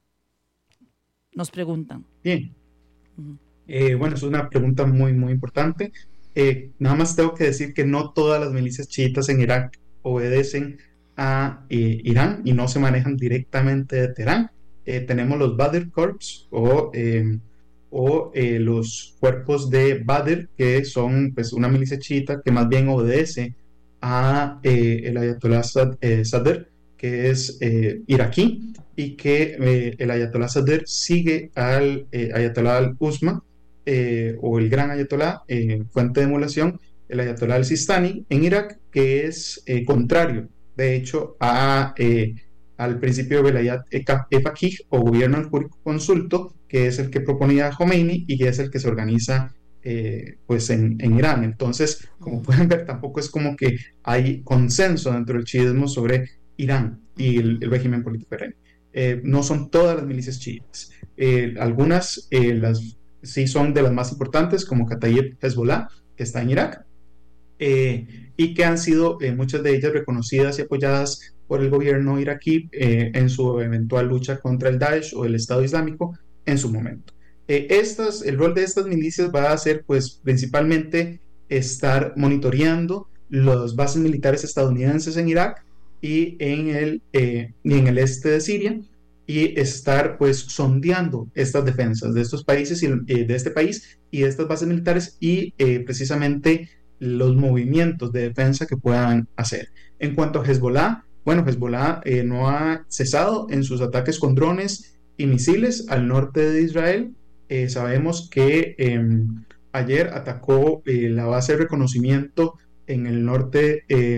Nos preguntan. Bien. Uh-huh. Eh, bueno, es una pregunta muy, muy importante. Eh, nada más tengo que decir que no todas las milicias chiitas en Irak obedecen a eh, Irán y no se manejan directamente de Teherán. Eh, tenemos los Badr Corps o, eh, o eh, los cuerpos de Badr, que son pues, una milicia chiita que más bien obedece a eh, el Ayatollah Sad, eh, Sadr, que es eh, iraquí, y que eh, el Ayatollah Sadr sigue al eh, Ayatollah al-Uzma, eh, o el gran Ayatollah, eh, fuente de emulación, el Ayatollah al-Sistani en Irak, que es eh, contrario, de hecho, a, eh, al principio de Velayat e-Faqih, o gobierno al jurisconsulto, que es el que proponía Khomeini y que es el que se organiza eh, pues en, en Irán. Entonces, como pueden ver, tampoco es como que hay consenso dentro del chiismo sobre Irán y el, el régimen político iraní. Eh, no son todas las milicias chiitas. Eh, algunas eh, las, sí son de las más importantes, como Kataib Hezbollah, que está en Irak, eh, y que han sido eh, muchas de ellas reconocidas y apoyadas por el gobierno iraquí eh, en su eventual lucha contra el Daesh o el Estado Islámico en su momento. Eh, estas, el rol de estas milicias va a ser pues principalmente estar monitoreando las bases militares estadounidenses en Irak y en el, eh, y en el este de Siria, y estar pues sondeando estas defensas de estos países y eh, de este país y de estas bases militares y eh, precisamente los movimientos de defensa que puedan hacer. En cuanto a Hezbollah, bueno, Hezbollah eh, no ha cesado en sus ataques con drones y misiles al norte de Israel. Eh, sabemos que eh, ayer atacó eh, la base de reconocimiento en el norte eh,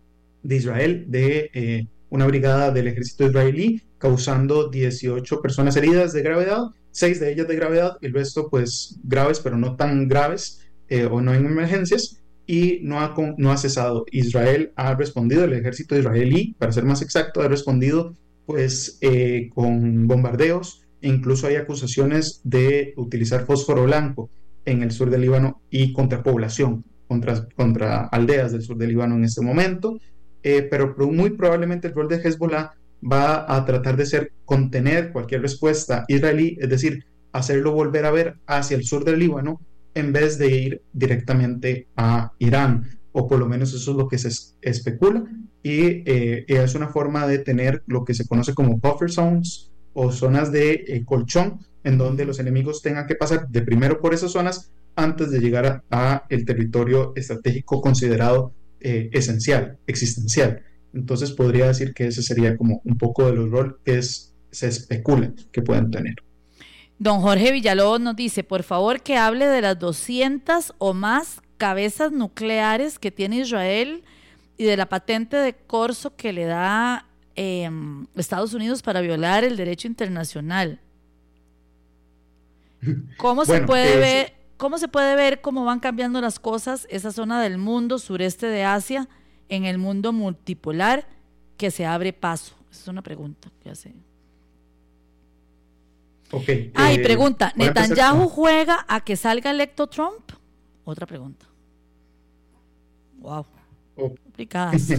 de Israel de eh, una brigada del ejército israelí, causando dieciocho personas heridas de gravedad, seis de ellas de gravedad, el resto pues graves, pero no tan graves eh, o no en emergencias, y no ha, no ha cesado. Israel ha respondido, el ejército israelí, para ser más exacto, ha respondido pues eh, con bombardeos, e incluso hay acusaciones de utilizar fósforo blanco en el sur del Líbano y contra población, contra, contra aldeas del sur del Líbano en este momento. Eh, pero muy probablemente el rol de Hezbollah va a tratar de ser contener cualquier respuesta israelí, es decir, hacerlo volver a ver hacia el sur del Líbano en vez de ir directamente a Irán, o por lo menos eso es lo que se es, especula, y eh, es una forma de tener lo que se conoce como buffer zones o zonas de eh, colchón, en donde los enemigos tengan que pasar de primero por esas zonas antes de llegar a, a el territorio estratégico considerado Eh, esencial, existencial. Entonces podría decir que ese sería como un poco de los roles que es, se especula que pueden tener. Don Jorge Villalobos nos dice, por favor, que hable de las doscientas o más cabezas nucleares que tiene Israel y de la patente de corso que le da eh, Estados Unidos para violar el derecho internacional. ¿Cómo bueno, se puede eh, ver? ¿Cómo se puede ver cómo van cambiando las cosas esa zona del mundo, sureste de Asia, en el mundo multipolar que se abre paso? Esa es una pregunta que hace. Okay, ah, eh, y pregunta, ¿Netanyahu juega a que salga electo Trump? Otra pregunta. Wow. Oh. Complicadas.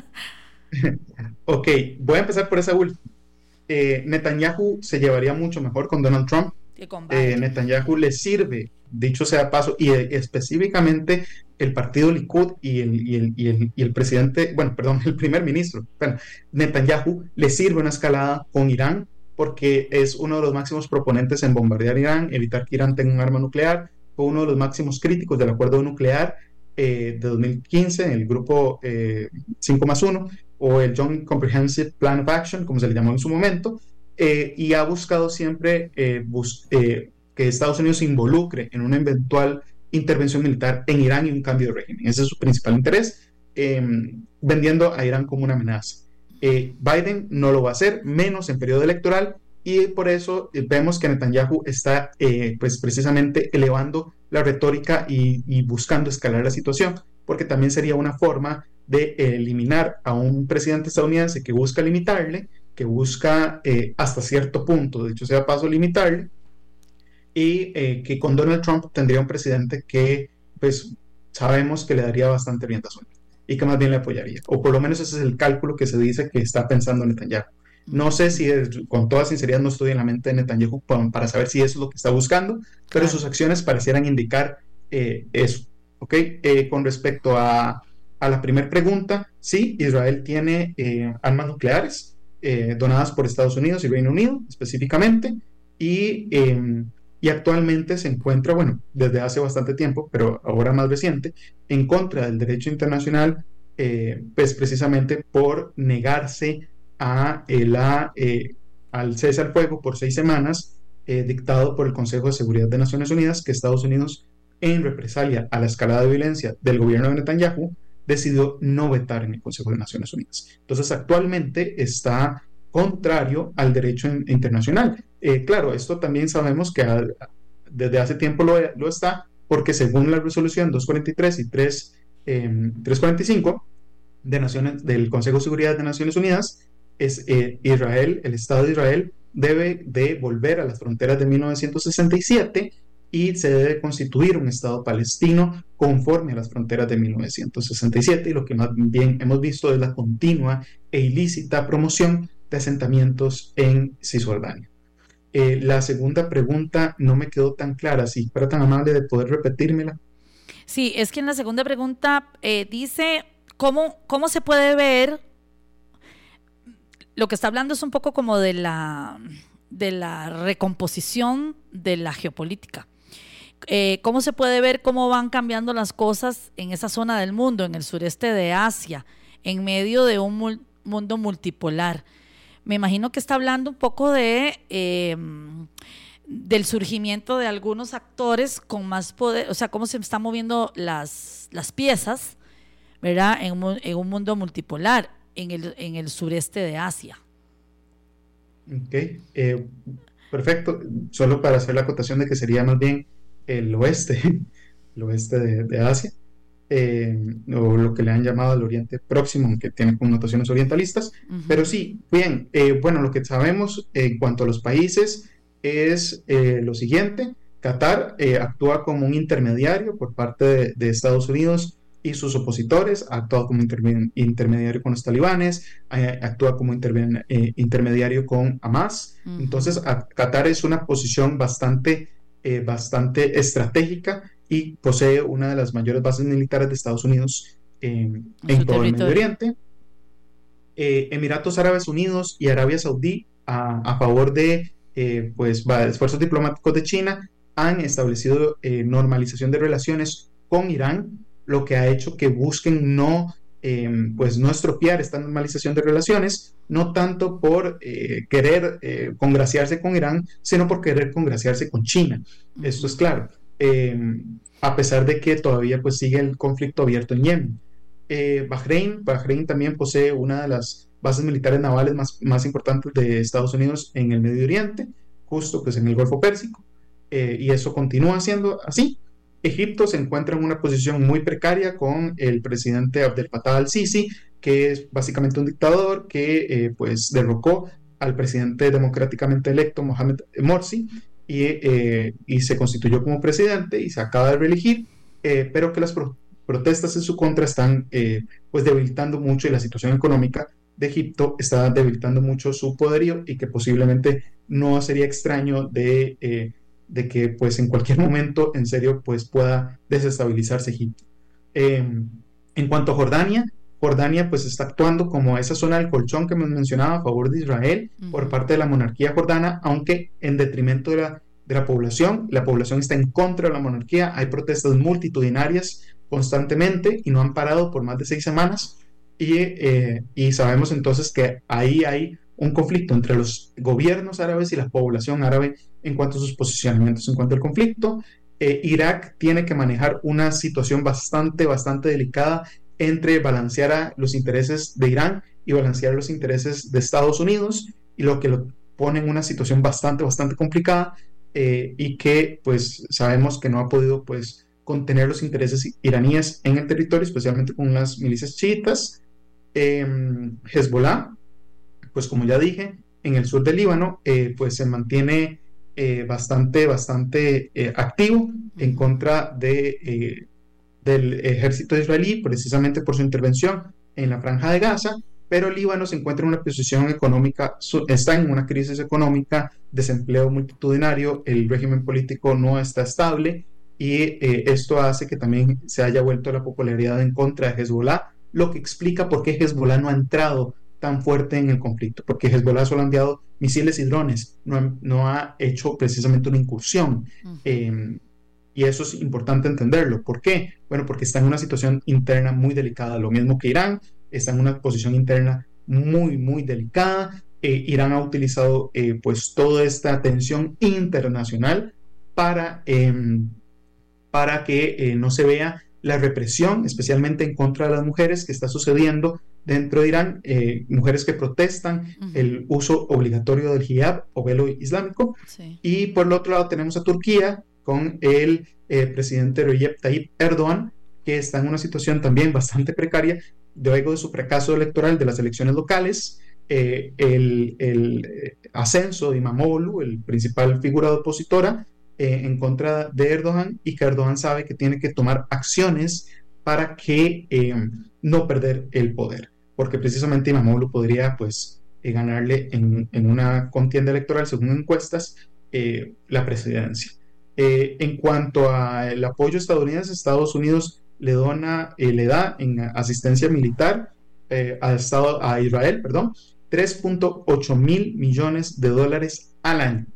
Ok, voy a empezar por esa última. Eh, Netanyahu se llevaría mucho mejor con Donald Trump. Eh, Netanyahu le sirve, dicho sea paso, y eh, específicamente el partido Likud y el, y, el, y, el, y el presidente, bueno, perdón, el primer ministro, bueno, Netanyahu le sirve una escalada con Irán, porque es uno de los máximos proponentes en bombardear Irán, evitar que Irán tenga un arma nuclear, fue uno de los máximos críticos del acuerdo nuclear eh, de dos mil quince, en el grupo eh, cinco más uno, o el Joint Comprehensive Plan of Action, como se le llamó en su momento. Eh, y ha buscado siempre eh, bus eh, que Estados Unidos se involucre en una eventual intervención militar en Irán y un cambio de régimen. Ese es su principal interés, eh, vendiendo a Irán como una amenaza. Eh, Biden no lo va a hacer, menos en periodo electoral, y por eso eh, vemos que Netanyahu está eh, pues precisamente elevando la retórica y, y buscando escalar la situación, porque también sería una forma de eh, eliminar a un presidente estadounidense que busca limitarle, que busca eh, hasta cierto punto, dicho sea paso, limitarle, y eh, que con Donald Trump tendría un presidente que pues sabemos que le daría bastante rienda suelta y que más bien le apoyaría, o por lo menos ese es el cálculo que se dice que está pensando Netanyahu. No sé si, es, con toda sinceridad, no estoy en la mente de Netanyahu para, para saber si eso es lo que está buscando, pero claro, sus acciones parecieran indicar eh, eso. ¿Okay? Eh, con respecto a, a la primera pregunta, sí, Israel tiene eh, armas nucleares eh, donadas por Estados Unidos y Reino Unido específicamente, y, eh, y actualmente se encuentra, bueno, desde hace bastante tiempo, pero ahora más reciente, en contra del derecho internacional, eh, pues precisamente por negarse a eh, la, eh, al cese al fuego por seis semanas eh, dictado por el Consejo de Seguridad de Naciones Unidas, que Estados Unidos, en represalia a la escalada de violencia del gobierno de Netanyahu, decidió no vetar en el Consejo de Naciones Unidas. Entonces, actualmente está contrario al derecho in- internacional. Eh, claro, esto también sabemos que a, desde hace tiempo lo, lo está, porque según la resolución doscientos cuarenta y tres y tres, eh, trescientos cuarenta y cinco de Naciones, del Consejo de Seguridad de Naciones Unidas, es eh, Israel, el Estado de Israel, debe de volver a las fronteras de mil novecientos sesenta y siete y se debe constituir un Estado palestino conforme a las fronteras de mil novecientos sesenta y siete, y lo que más bien hemos visto es la continua e ilícita promoción de asentamientos en Cisjordania. Eh, la segunda pregunta no me quedó tan clara, si fuera tan amable de poder repetírmela. Sí, es que en la segunda pregunta eh, dice cómo, cómo se puede ver. Lo que está hablando es un poco como de la, de la recomposición de la geopolítica. Eh, ¿Cómo se puede ver cómo van cambiando las cosas en esa zona del mundo, en el sureste de Asia, en medio de un mul- mundo multipolar? Me imagino que está hablando un poco de eh, del surgimiento de algunos actores con más poder, o sea, cómo se están moviendo las, las piezas, ¿verdad? En un, en un mundo multipolar. En el, en el sureste de Asia. Ok, eh, perfecto. Solo para hacer la acotación de que sería más bien el oeste, el oeste de, de Asia, eh, o lo que le han llamado el Oriente Próximo, que tiene connotaciones orientalistas. Uh-huh. Pero sí, bien, eh, bueno, lo que sabemos en cuanto a los países es eh, lo siguiente. Qatar eh, actúa como un intermediario por parte de, de Estados Unidos y sus opositores, ha actuado como interme- intermediario con los talibanes, eh, actúa como interme- eh, intermediario con Hamas. Uh-huh. Entonces, a, Qatar es una posición bastante, eh, bastante estratégica y posee una de las mayores bases militares de Estados Unidos eh, en todo el Medio Oriente. Eh, Emiratos Árabes Unidos y Arabia Saudí, a, a favor de eh, pues, esfuerzos diplomáticos de China, han establecido eh, normalización de relaciones con Irán, lo que ha hecho que busquen no, eh, pues no estropear esta normalización de relaciones, no tanto por eh, querer eh, congraciarse con Irán, sino por querer congraciarse con China. Uh-huh. Esto es claro, eh, a pesar de que todavía pues sigue el conflicto abierto en Yemen. Eh, Bahrein, Bahrein también posee una de las bases militares navales más, más importantes de Estados Unidos en el Medio Oriente, justo pues en el Golfo Pérsico, eh, y eso continúa siendo así. Egipto se encuentra en una posición muy precaria con el presidente Abdel Fattah al-Sisi, que es básicamente un dictador que eh, pues derrocó al presidente democráticamente electo Mohamed Morsi y, eh, y se constituyó como presidente y se acaba de reelegir, eh, pero que las pro- protestas en su contra están eh, pues debilitando mucho, y la situación económica de Egipto está debilitando mucho su poderío, y que posiblemente no sería extraño de... Eh, de que pues en cualquier momento en serio pues pueda desestabilizarse Egipto. Eh, en cuanto a Jordania, Jordania pues está actuando como esa zona del colchón que me mencionaba a favor de Israel uh-huh. por parte de la monarquía jordana, aunque en detrimento de la, de la población. La población está en contra de la monarquía, hay protestas multitudinarias constantemente y no han parado por más de seis semanas, y, eh, y sabemos entonces que ahí hay un conflicto entre los gobiernos árabes y la población árabe en cuanto a sus posicionamientos en cuanto al conflicto. Eh, Irak tiene que manejar una situación bastante, bastante delicada entre balancear a los intereses de Irán y balancear los intereses de Estados Unidos, y lo que lo pone en una situación bastante, bastante complicada, eh, y que pues sabemos que no ha podido pues contener los intereses iraníes en el territorio, especialmente con las milicias chiitas. Eh, Hezbollah, pues como ya dije, en el sur del Líbano, eh, pues se mantiene eh, bastante, bastante eh, activo en contra de, eh, del ejército israelí, precisamente por su intervención en la Franja de Gaza, pero el Líbano se encuentra en una posición económica, está en una crisis económica, desempleo multitudinario, el régimen político no está estable, y eh, esto hace que también se haya vuelto la popularidad en contra de Hezbollah, lo que explica por qué Hezbollah no ha entrado tan fuerte en el conflicto, porque Hezbollah solo ha enviado misiles y drones, no ha, no ha hecho precisamente una incursión. Uh-huh. eh, y eso es importante entenderlo. ¿Por qué? Bueno, porque está en una situación interna muy delicada, lo mismo que Irán, está en una posición interna muy, muy delicada. Eh, Irán ha utilizado eh, pues toda esta tensión internacional para, eh, para que eh, no se vea la represión, especialmente en contra de las mujeres, que está sucediendo dentro de Irán, eh, mujeres que protestan uh-huh. el uso obligatorio del hijab o velo islámico. Sí. Y por el otro lado tenemos a Turquía con el eh, presidente Recep Tayyip Erdogan, que está en una situación también bastante precaria luego de su fracaso electoral de las elecciones locales. Eh, el, el ascenso de Imamoglu, el principal figura opositora, eh, en contra de Erdogan, y que Erdogan sabe que tiene que tomar acciones para que eh, no perder el poder, porque precisamente Imamoglu podría pues eh, ganarle en, en una contienda electoral, según encuestas, eh, la presidencia. Eh, en cuanto al apoyo estadounidense, Estados Unidos le, dona, eh, le da en asistencia militar eh, a, Estado, a Israel, perdón, tres punto ocho mil millones de dólares al año.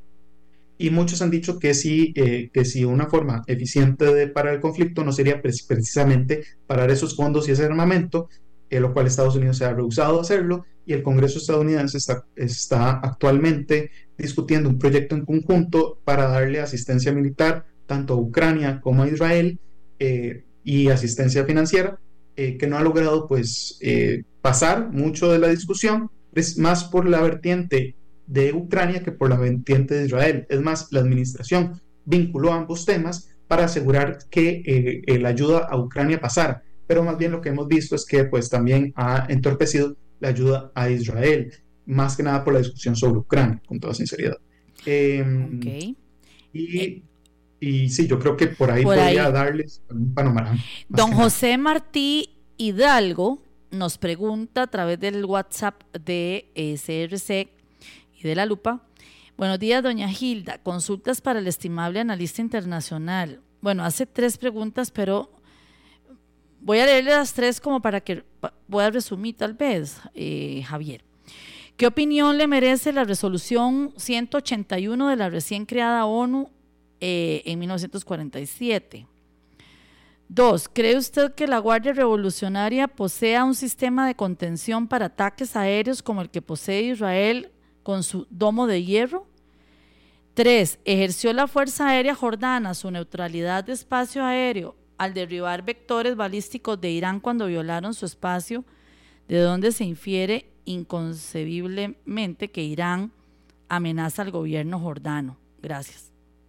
Y muchos han dicho que si, eh, que si una forma eficiente de parar el conflicto no sería pre precisamente parar esos fondos y ese armamento, eh, lo cual Estados Unidos se ha rehusado a hacerlo, y el Congreso estadounidense está, está actualmente discutiendo un proyecto en conjunto para darle asistencia militar tanto a Ucrania como a Israel, eh, y asistencia financiera, eh, que no ha logrado pues eh, pasar mucho de la discusión, es más por la vertiente de Ucrania que por la vertiente de Israel. Es más, la administración vinculó ambos temas para asegurar que eh, eh, la ayuda a Ucrania pasara, pero más bien lo que hemos visto es que pues también ha entorpecido la ayuda a Israel, más que nada por la discusión sobre Ucrania, con toda sinceridad. Eh, okay. y, eh, y sí, yo creo que por ahí por podría ahí. darles un panorama. Don José Martí Hidalgo nos pregunta a través del WhatsApp de eh, C R C y de La Lupa. Buenos días, doña Hilda. Consultas para el estimable analista internacional. Bueno, hace tres preguntas, pero voy a leerle las tres como para que pueda resumir tal vez, eh, Javier. ¿Qué opinión le merece la resolución ciento ochenta y uno de la recién creada ONU eh, en mil novecientos cuarenta y siete? Dos, ¿cree usted que la Guardia Revolucionaria posea un sistema de contención para ataques aéreos como el que posee Israel con su domo de hierro? Tres, ¿ejerció la Fuerza Aérea Jordana su neutralidad de espacio aéreo al derribar vectores balísticos de Irán cuando violaron su espacio, de donde se infiere inconcebiblemente que Irán amenaza al gobierno jordano? Gracias.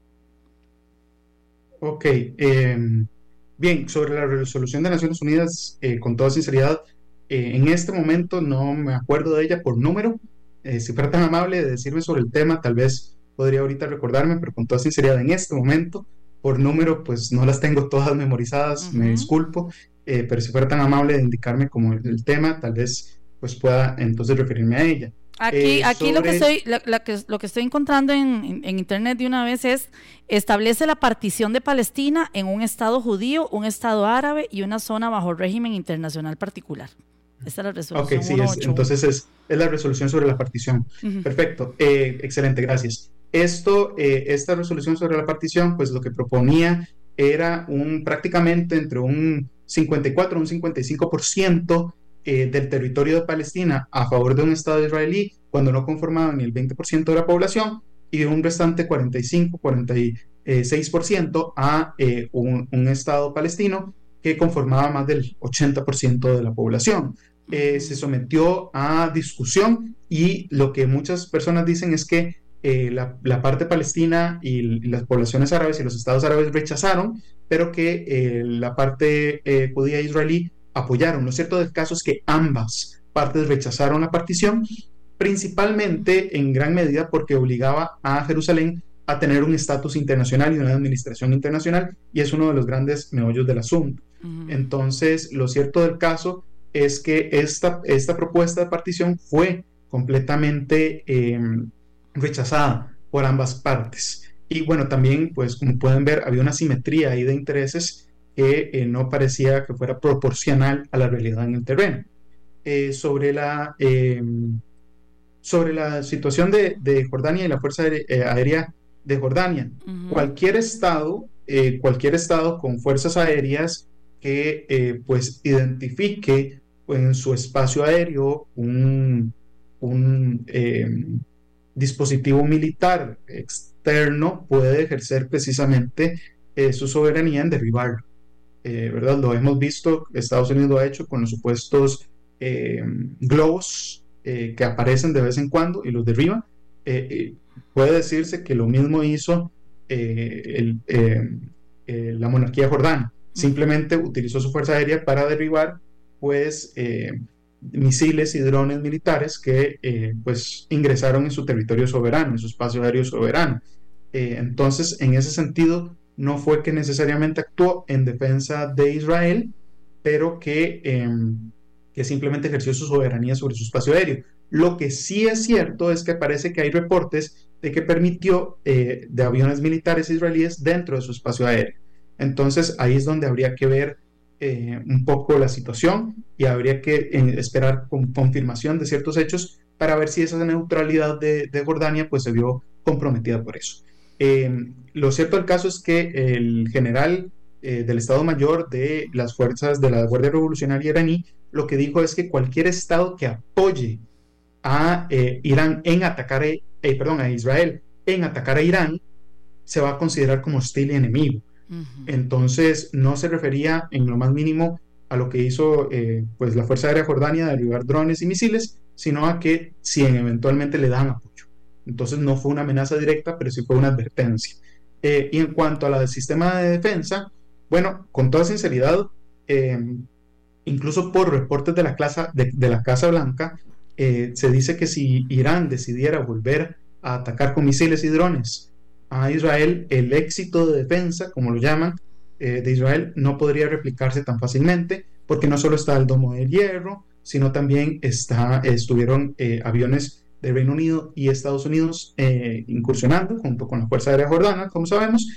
Ok, eh, bien, sobre la resolución de Naciones Unidas, eh, con toda sinceridad, eh, en este momento no me acuerdo de ella por número. Eh, si fuera tan amable de decirme sobre el tema, tal vez podría ahorita recordarme, pero con toda sinceridad, en este momento, por número, pues no las tengo todas memorizadas, uh-huh. me disculpo, eh, pero si fuera tan amable de indicarme como el, el tema, tal vez pues pueda entonces referirme a ella. Aquí, eh, aquí sobre... lo, que estoy, la, la que, lo que estoy encontrando en, en, en internet de una vez es: establece la partición de Palestina en un estado judío, un estado árabe y una zona bajo régimen internacional particular. Esta es la resolución. Ok, sí, es, entonces es, es la resolución sobre la partición. Uh-huh. Perfecto, eh, excelente, gracias. Esto, eh, esta resolución sobre la partición, pues lo que proponía era un prácticamente entre un cincuenta y cuatro a un cincuenta y cinco por ciento eh, del territorio de Palestina a favor de un Estado israelí, cuando no conformaba ni el veinte por ciento de la población, y un restante cuarenta y cinco, cuarenta y seis por ciento a eh, un, un Estado palestino que conformaba más del ochenta por ciento de la población. Eh, se sometió a discusión y lo que muchas personas dicen es que eh, la, la parte palestina y, y las poblaciones árabes y los estados árabes rechazaron, pero que eh, la parte eh, judía israelí apoyaron. Lo cierto del caso es que ambas partes rechazaron la partición, principalmente en gran medida porque obligaba a Jerusalén a tener un estatus internacional y una administración internacional, y es uno de los grandes meollos del asunto. Uh-huh. Entonces, lo cierto del caso es que esta, esta propuesta de partición fue completamente eh, rechazada por ambas partes. Y bueno, también, pues como pueden ver, había una simetría ahí de intereses que eh, no parecía que fuera proporcional a la realidad en el terreno. Eh, sobre, la, eh, sobre la situación de, de Jordania y la Fuerza Aérea de Jordania, uh-huh. cualquier estado, eh, cualquier estado con fuerzas aéreas que eh, pues identifique en su espacio aéreo un, un eh, dispositivo militar externo puede ejercer precisamente eh, su soberanía en derribarlo, eh, ¿verdad? Lo hemos visto, Estados Unidos lo ha hecho con los supuestos eh, globos eh, que aparecen de vez en cuando y los derriba. Eh, eh, puede decirse que lo mismo hizo eh, el, eh, eh, la monarquía jordana, simplemente utilizó su fuerza aérea para derribar pues eh, misiles y drones militares que eh, pues ingresaron en su territorio soberano, en su espacio aéreo soberano. Eh, entonces, en ese sentido, no fue que necesariamente actuó en defensa de Israel, pero que, eh, que simplemente ejerció su soberanía sobre su espacio aéreo. Lo que sí es cierto es que parece que hay reportes de que permitió eh, de aviones militares israelíes dentro de su espacio aéreo. Entonces, ahí es donde habría que ver Eh, un poco la situación y habría que eh, esperar con confirmación de ciertos hechos para ver si esa neutralidad de, de Jordania pues se vio comprometida por eso. Eh, lo cierto del caso es que el general eh, del Estado Mayor de las fuerzas de la Guardia Revolucionaria iraní lo que dijo es que cualquier estado que apoye a eh, Irán en atacar a, eh, perdón, a Israel en atacar a Irán se va a considerar como hostil y enemigo. Uh-huh. Entonces no se refería en lo más mínimo a lo que hizo eh, pues la Fuerza Aérea Jordania de derribar drones y misiles, sino a que si eventualmente le dan apoyo. Entonces no fue una amenaza directa, pero sí fue una advertencia. Eh, y en cuanto a la del sistema de defensa, bueno, con toda sinceridad, eh, incluso por reportes de la, clase, de, de la Casa Blanca, eh, se dice que si Irán decidiera volver a atacar con misiles y drones a Israel, el éxito de defensa, como lo llaman, eh, de Israel no podría replicarse tan fácilmente, porque no solo está el Domo de Hierro, sino también está, estuvieron eh, aviones del Reino Unido y Estados Unidos eh, incursionando junto con la Fuerza Aérea Jordana, como sabemos,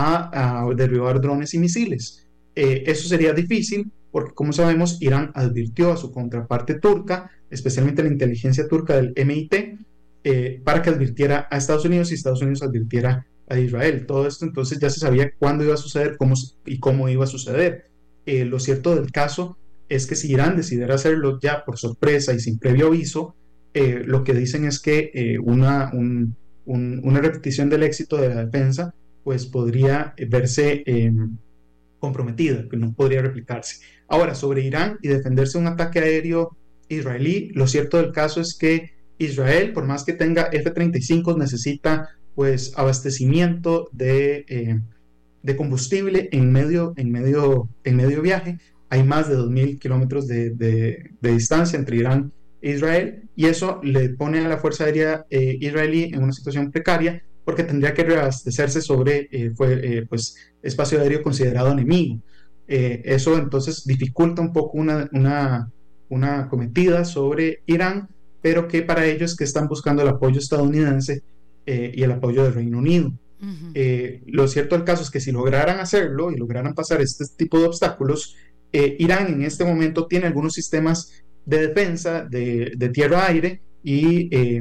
a, a derribar drones y misiles. Eh, eso sería difícil porque, como sabemos, Irán advirtió a su contraparte turca, especialmente la inteligencia turca del M I T, eh, para que advirtiera a Estados Unidos y Estados Unidos advirtiera a Israel. Todo esto entonces ya se sabía cuándo iba a suceder cómo, y cómo iba a suceder. Eh, lo cierto del caso es que si Irán decidiera hacerlo ya por sorpresa y sin previo aviso, eh, lo que dicen es que eh, una, un, un, una repetición del éxito de la defensa pues podría verse eh, comprometida, que no podría replicarse. Ahora, sobre Irán y defenderse de un ataque aéreo israelí, lo cierto del caso es que Israel, por más que tenga F treinta y cinco, necesita pues abastecimiento de, eh, de combustible en medio, en, medio, en medio viaje. Hay más de dos mil kilómetros de, de, de distancia entre Irán e Israel, y eso le pone a la Fuerza Aérea eh, israelí en una situación precaria, porque tendría que reabastecerse sobre eh, fue, eh, pues, espacio aéreo considerado enemigo. Eh, eso entonces dificulta un poco una, una, una cometida sobre Irán, pero que para ellos que están buscando el apoyo estadounidense eh, y el apoyo del Reino Unido. Uh-huh. Eh, lo cierto del caso es que si lograran hacerlo y lograran pasar este tipo de obstáculos, eh, Irán en este momento tiene algunos sistemas de defensa de, de tierra-aire y eh,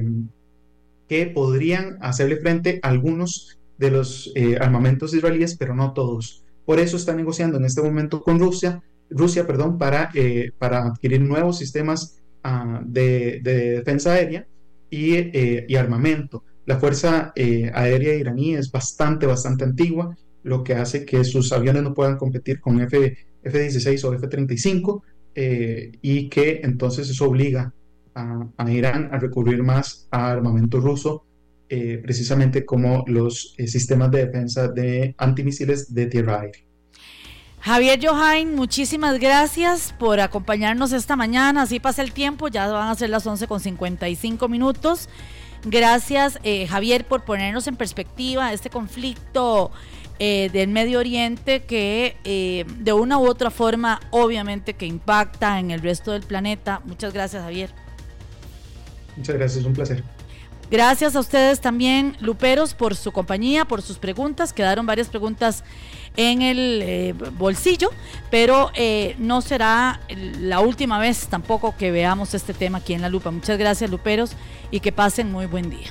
que podrían hacerle frente a algunos de los eh, armamentos israelíes, pero no todos. Por eso está negociando en este momento con Rusia, Rusia perdón, para, eh, para adquirir nuevos sistemas uh, de, de defensa aérea y, eh, y armamento. La Fuerza eh, Aérea iraní es bastante, bastante antigua, lo que hace que sus aviones no puedan competir con F, F dieciséis o F treinta y cinco, eh, y que entonces eso obliga a, a Irán a recurrir más a armamento ruso, eh, precisamente como los eh, sistemas de defensa de antimisiles de tierra-aire. Javier Johain, muchísimas gracias por acompañarnos esta mañana. Así pasa el tiempo, ya van a ser las once con cincuenta y cinco minutos. Gracias, eh, Javier, por ponernos en perspectiva este conflicto eh, del Medio Oriente que eh, de una u otra forma, obviamente, que impacta en el resto del planeta. Muchas gracias, Javier. Muchas gracias, un placer. Gracias a ustedes también, luperos, por su compañía, por sus preguntas. Quedaron varias preguntas en el eh, bolsillo, pero eh, no será la última vez tampoco que veamos este tema aquí en La Lupa. Muchas gracias, luperos, y que pasen muy buen día.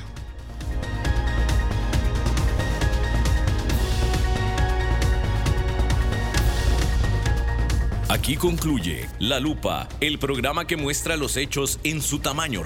Aquí concluye La Lupa, el programa que muestra los hechos en su tamaño